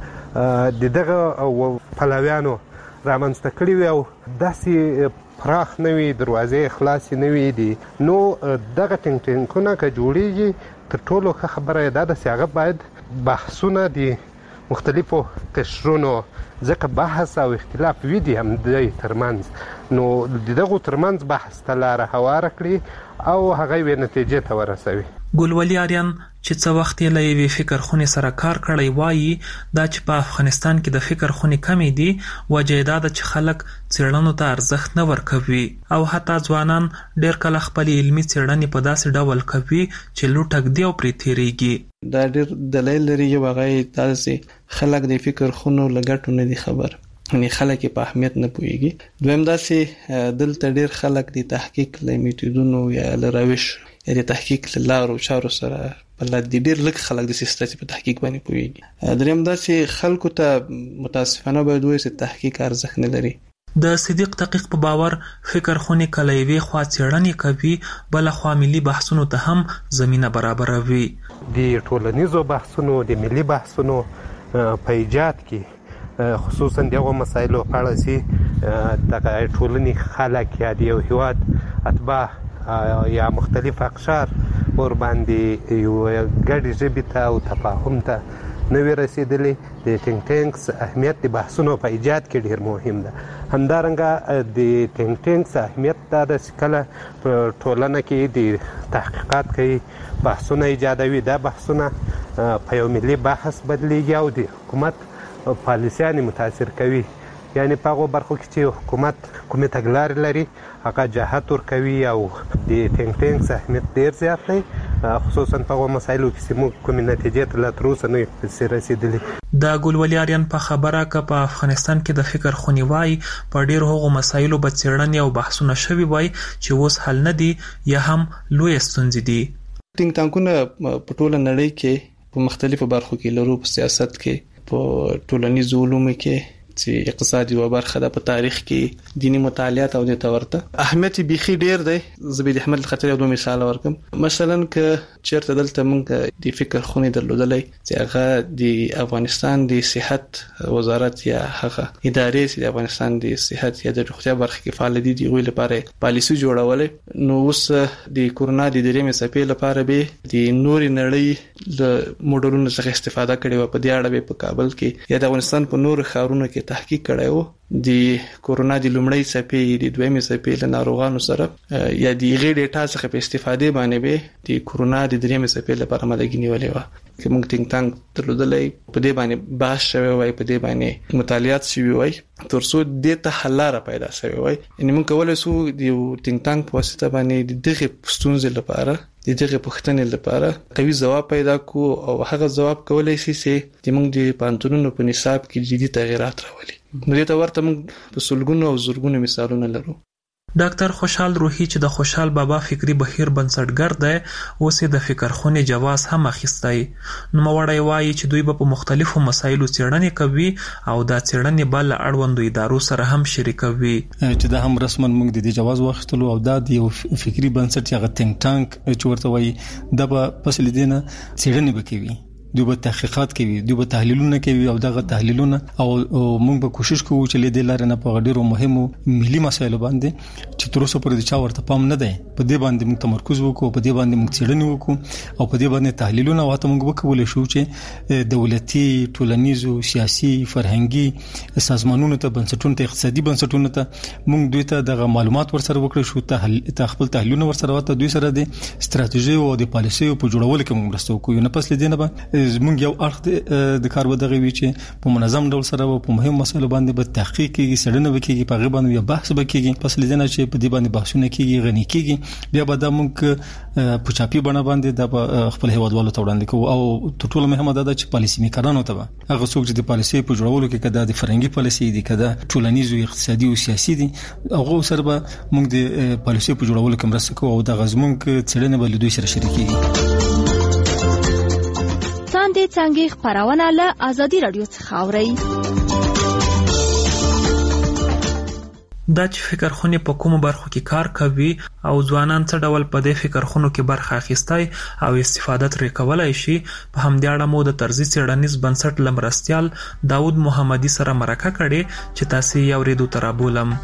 دغه او پلویانو رامنځته کړی وي او داسې پراخ نوي دروازې خلاص نوي دي نو دغه ټینګونه که جوړیږي تر ټولو خبره ده د هغه باید بحثونه دي مختلفو قشرونو ځکه بحث او اختلاف وي دي هم د ترمنځ نو دغه ترمنځ بحث ته لاره هواره کړي او هغه وی نتیجې ته ورسوي. ګلولي آریان چې څه وخت یې له یوې فکر خونې سره کار کړی وایي دا چې په افغانستان کې د فکر خونې کمې دي وجه یې دا ده چې خلک څېړنو ته ارزښت نه ورکوي او حتی ځوانان ډېر کله خپلې علمي څېړنې په داسې ډول کوي چې لوټک دی او پرې تېرېږي. دا ډېر دلیل لري یو هغه یې داسې خلک د فکر خونو له ګټو نه دي خبر یعنی خلک په اهمیت نه پوهیږي. دویم داسې دلته ډېر خلک د تحقیق له میتودونو یا له روش یا د تحقیق له لارو چارو سره بلد دي ډېر لږ خلک د سیستم په تحقیق باندې پوهیږي. دریم داسې خلکو ته متاسفانه باید وایي چې تحقیق ارزښت نه لري. د صدیق دقیق په باور فکر خونې کله یوې خوا څېړنې کوي بله خوا ملي بحثونو ته هم زمینه برابروي. د ټولنیزو بحثونو د ملي بحثونو په ایجاد کې خصوصا دغه مسایلو په اړه چې د ټولنې خلک یا د یو هیواد اتباع یا مختلف اقشار ور باندې یو ګډ ژبې ته او تفاهم ته نوې رسیدلې د ټینګ ټینګس اهمیت د بحثونو په ایجاد کې ډېر مهم ده. همدارنګه د ټینګ ټینګس اهمیت دا د کله په ټولنه کې د تحقیقات کوي بحثونه ایجادوي دا بحثونه په یو ملي بحث بدلیږي او د حکومت پالیسیانې متاثر کوي یعنی په هغه برخو کې چې حکومت کومې تګلارې لري هغه جهت ورکوي او د ټینګ ټینګس اهمیت ډېر زیات دی خصوصا په هغه مسایلو کې چې موږ کومې نتیجې ته لا تر اوسه نه یو رسېدلي. د ګلولي آریان په خبره که په افغانستان کې د فکر خونې وای په ډېرو هغو مسایلو به څېړنې او بحثونه شوي وای چې اوس حل نه دي یا هم لویې ستونزې دي. ټینګ ټانکونه په ټوله نړۍ کې په مختلفو برخو کې لرو په سیاست کې په ټولنیزو علومو کې چې اقتصاد یو برخه ده په تاریخ کې دینی مطالعات او د تورته اهمیت بيخي ډیر دی. زبید احمد خطر یو مثال ورکم مثلا که چیرته دلته موږ د فکر خونې درلودلې چې هغه د افغانستان د صحت وزارت یا هغه ادارې چې د افغانستان د صحت یا د روغتیا برخه کې فعال دي د غوښتل لپاره پالیسي جوړولې نو اوس د کورونا د درېمې څپې لپاره به د نور نړۍ له موډلونو څخه استفاده کړي و په دې اړه په کابل کې یا د افغانستان په نور ښارونو کې تحقیق کړی و د کورونا د لومړۍ څپې د دویمې څپې له ناروغانو سره یا د غیر ډیټا څخه په استفادې باندې به د کورونا د درېمې څپې لپاره ملګری نیولې و چې موږ ټینګ ټانګ درلودلې په دې باندې بحث شوی وای په دې باندې مطالعات شوی وای ترڅو دې ته حل لاره پیدا شوی وای ان موږ کولای شو د ټینګ ټانګ په واسطه باندې دغه ستونزې لپاره دغه پوښتنې لپاره قوي ځواب پیدا کو او هغه ځواب کولای شي چې موږ د پانتونونو په نصاب کې جدي تغیرات راولي. نو دې ته ورته موږ په سلګونو او زرګونو مثالونه لرو. ډاکټر خوشحال روحي چې د خوشحال بابا فکری بهیر بنسټګر دی اوس د فکر خونې جواز هم اخیستی. نوموړی وایي چې دوی به په مختلفو مسایلو څېړنې کوي او دا څېړنې به له اړوندو ادارو سره هم شریکوي چې دا هم رسما موږ د دې جواز واخیستلو او دا د یو فکری بنسټ هغه ټینګ ټانک چې ورته وایي دا به پس لیدنه څېړنې وکوي دوی به تحقیقات کوي دوی به تحلیلونه کوي او دغه تحلیلونه او موږ به کوشش کوو چې له دې لارې نه په ډیرو مهمو ملي مسایلو باندې چې تر اوسه پورې د چا ورته پام نه دی په دې باندې موږ تمرکز وکړو په دې باندې موږ څېړنې وکړو او په دې باندې تحلیلونه واته موږ وکولای شو چې دولتي ټولنیزو سیاسي فرهنګي سازمانونو ته بنسټونو ته اقتصادي بنسټونو ته موږ دوی ته دغه معلومات ورسره وکړو شو ته خپل تحلیلونه ورسره واته دوی سره د ستراتیژي او د پالیسي په جوړولو کې موږ مرسته وکړو نه پس لیدنه به زمونږ یو اړخ د کار ودغه وی چې په منظم ډول سره په مهم مسایلو باندې به تحقیق کیږي څېړنه وکړي په غیبانو یا بحث وکړي پس لیدنه چې په دې باندې بحثونه کیږي غني کیږي بیا به د موږ په چاپی بڼه باندې د خپل هیوادوالو ته وړاندې کوو او تر ټولو مهمه ده چې پالیسي میکرانو ته هغه څوک چې د پالیسي په جوړولو کې کده د فرهنګي پالیسي دي کده ټولنیزو اقتصادي او سیاسي دي هغه سره به موږ د پالیسي په جوړولو کې مرسته کوو او د غزمون څېړنه به دوی سره شریکيږي. څنګه خبرونه له ازادي رادیو څخه اوري دا چې فکر خونې په کومو برخو کې کار کوي او ځوانان څه ډول په دې فکر خونو کې برخه اخیستی او استفاده ترې کولی شي، په همدې اړه مو د طرزي څېړنیز بنسټ له مرستیال داود محمدي سره مرکه کړې چې تاسې یې اورېدو ته رابولم.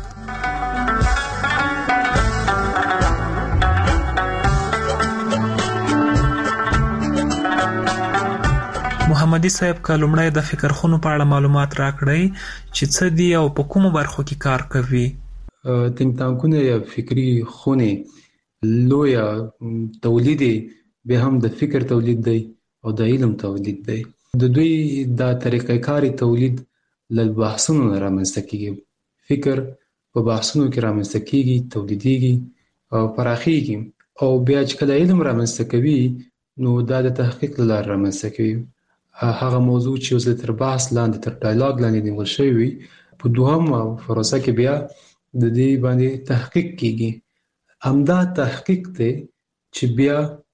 محمدي صاحب که لومړی د فکر خونو په اړه معلومات راکړئ چې څه دي او په کومو برخو کې کار کوي. تینک تانکونه یا فکري خونې لویه تولید بیا هم د فکر تولید دی او د علم تولید دی. د دوی دا طریقه کاري تولید له بحثونو نه رامنځته کېږي. فکر په بحثونو کې رامنځته کېږي، تولیدېږي او پراخېږي او بیا چې کله علم رامنځته کوي نو دا د تحقیق له لارې رامنځته کوي. هغه موضوع چې اوس تر بحث لاندې تر ډایلاګ لاندې نیول شوی وي په دوهم پروسه کې بیا د دې باندې تحقیق کیږي. همدا تحقیق ته چې بیا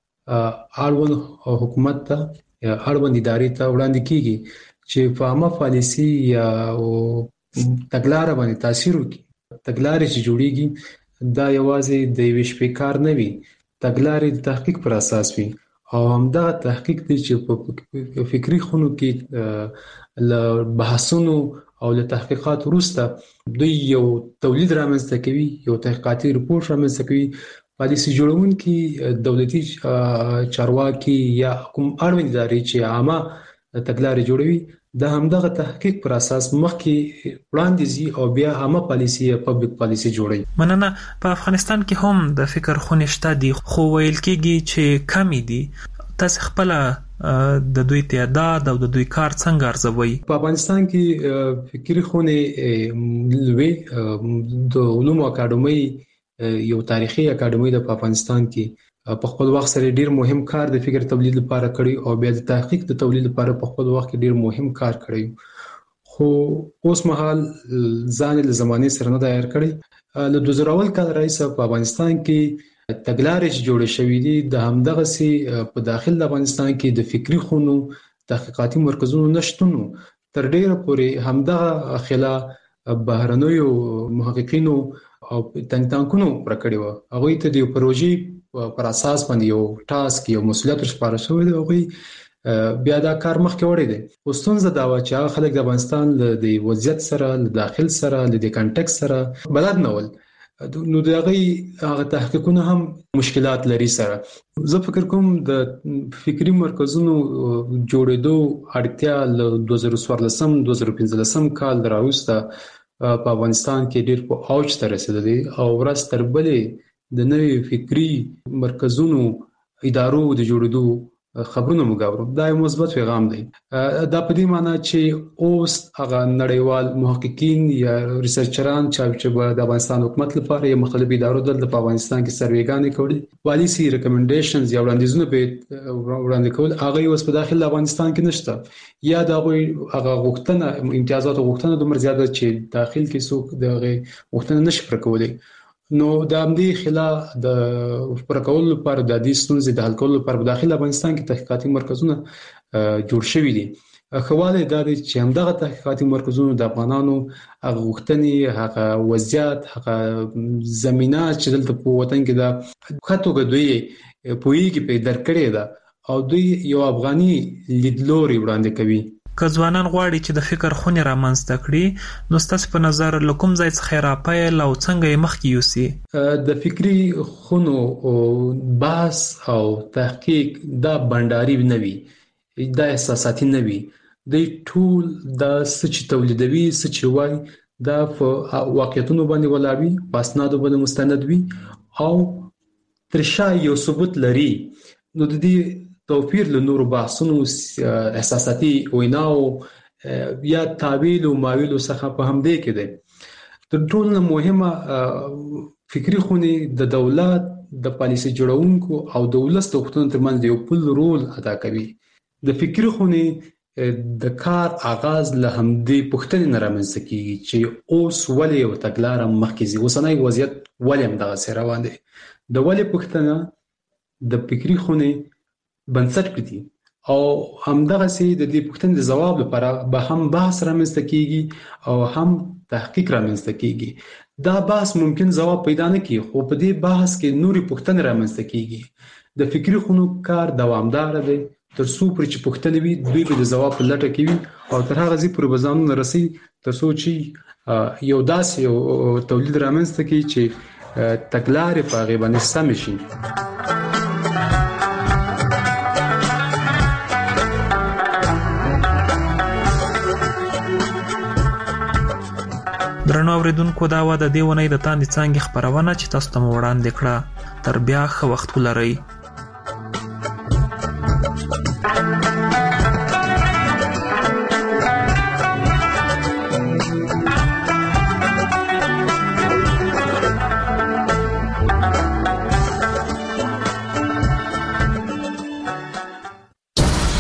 اړوند حکومت ته یا اړوند ادارې ته وړاندې کیږي چې په عامه پالیسي یا تګلارې باندې تاثیر وکړي. تګلارې چې جوړیږي دا یوازې د یوې شپې کار نه وي، تګلارې د تحقیق پر اساس وي او همدا تحقیق دی چې په فکري خونو کې له بحثونو او له تحقیقات وروسته دوی یو تولید رامنځته کوي، یو تحقیقاتي رپورټ رامنځته کوي. پالیسي جوړونکي دولتي چارواکي یا کوم اړوند ادارې چې عامه تګلارې جوړوي د همدغه تحقیق پر اساس مخکې وړاندې ځي او بیا عامه پالیسي یا پبلک پالیسي جوړوي. مننه. په افغانستان کې هم د فکر خونې شته دي خو ویل کېږي چې کمی دي. تاسو خپل د دوی تعداد او د دوی کار څنګه ارزوي؟ په افغانستان کې فکري خونې لوی د علومو اکاډمۍ یو تاریخي اکاډمۍ د افغانستان کې په خپل وخت سره ډیر مهم کار د فکر تولید لپاره کړی او بیا د تحقیق د تولید لپاره په خپل وخت کې ډیر مهم کار کړی خو اوس مهال ځان له زمانه سره نه تیار کړی. له 2000 کال راځي په افغانستان کې تګلارې جوړې شوې دي د همدغه سي په داخل د افغانستان کې د فکري خونو تحقیقاتي مرکزونو نشټونو تر ډیره پورې همدغه خلا بهرنیو محققینو او تنګتانکونو پرکړی و. هغه ته د پروژې پر اساس باندې یو ټاسک یو مسؤلیت سپارل شوی دی او بیا دا کار مخکې وړي دي. اوستونزه دا و چې خلک د افغانستان د وضعیت سره له داخل سره له د کنټکس سره بلد نه ول نو هغه تحقیقونه هم مشکلات لري سره. زه فکر کوم د فکري مرکزونو جوړېدو اړتیا له 2014 2015 کال راوسته په افغانستان کې ډېر په اوج ته رسیدلی او ورځ تر بلې د نوې فکري مرکزونو ادارو د جوړېدو خبرونه مګاورو. دا یو مثبت پیغام دی. دا په دې معنی چې اوس هغه نړیوال محققین یا ریسرچران چې د افغانستان حکومت لپاره یا مختلف ادارو د افغانستان کې سروېګانې کوي، پالیسي ریکمنډیشنز یا وړاندیزونه به وړاندې کول، هغه اوس په داخل افغانستان کې نشته یا دا هغه غوښتنه امتیازات غوښتنه د مرزياده چې داخل کې څوک دغه غوښتنه نشي پر کولی. نو د همدې خلا د پرکول لپاره د دې ستونزې د حل کولو لپاره په داخل افغانستان کې تحقیقاتي مرکزونه جوړ شوي دي. خواله دا چې همدغه تحقیقاتي مرکزونو د افغانانو هغه غوښتنې، هغه وضعیت، هغه زمينه چې دلته په وطن کې د خاطوګه دوی پوېږي په درکړې ده او دوی یو افغاني لیدلوري وړاندې کوي. که ځوانان غواړي چې د فکر خونې رامنځته کړي نو ستاسو په نظر له کوم ځای څخه راپیل او څنګه یې مخکې یوسي؟ د فکري خونو بحث او تحقیق دا بنداري نه وي، دا احساساتي نه وي. د ټول د سچ تولیدوي سچ وای دا په واقعیتونو باندې ولاوي، پاسنادو باندې مستند وي او ترشا یو ثبوت لري. نو د دې توپیر له نورو بحثونو احساساتي ویناو یا تعویل او ماویل څخه په هم دی کې دی. تر ټولو مهمه فکري خونې د دولت د پالیسي جوړونکو او د ولس د حکومت ترمنځ یو پل رول ادا کوي. د فکري خونې د کار آغاز له همدې پوښتنې نه رامنځته کیږي چې اوس ولې یو تګلاره مخکې ځي، اوسنی وضعیت ولې همدغسې روان دی. د ولې پوښتنه د فکري خونې بنسټ کړي او همدغه سي د دې پوښتنې د جواب لپاره به هم بحث رامنځته کیږي او هم تحقیق رامنځته کیږي. دا بحث ممکن جواب پیدا نه کړي، خو په دې بحث کې نوري پوښتنې رامنځته کیږي. د فکری خونو کار دوامدار دی، تر څو پر چې پوښتنې وي دوی به د جواب په لټه کې وي او تر هغه ځي پر بزانو رسي تر څو چې یو داسې یو تولید رامنځته کړي چې تګلارې په هغې باندې سمې شي. درنو اوریدونکو، دا و د دې ونې د تاندې څانګې خپرونه چې تاسو ته مو وړاندې کړه. تر بیا ښه وخت ولرئ.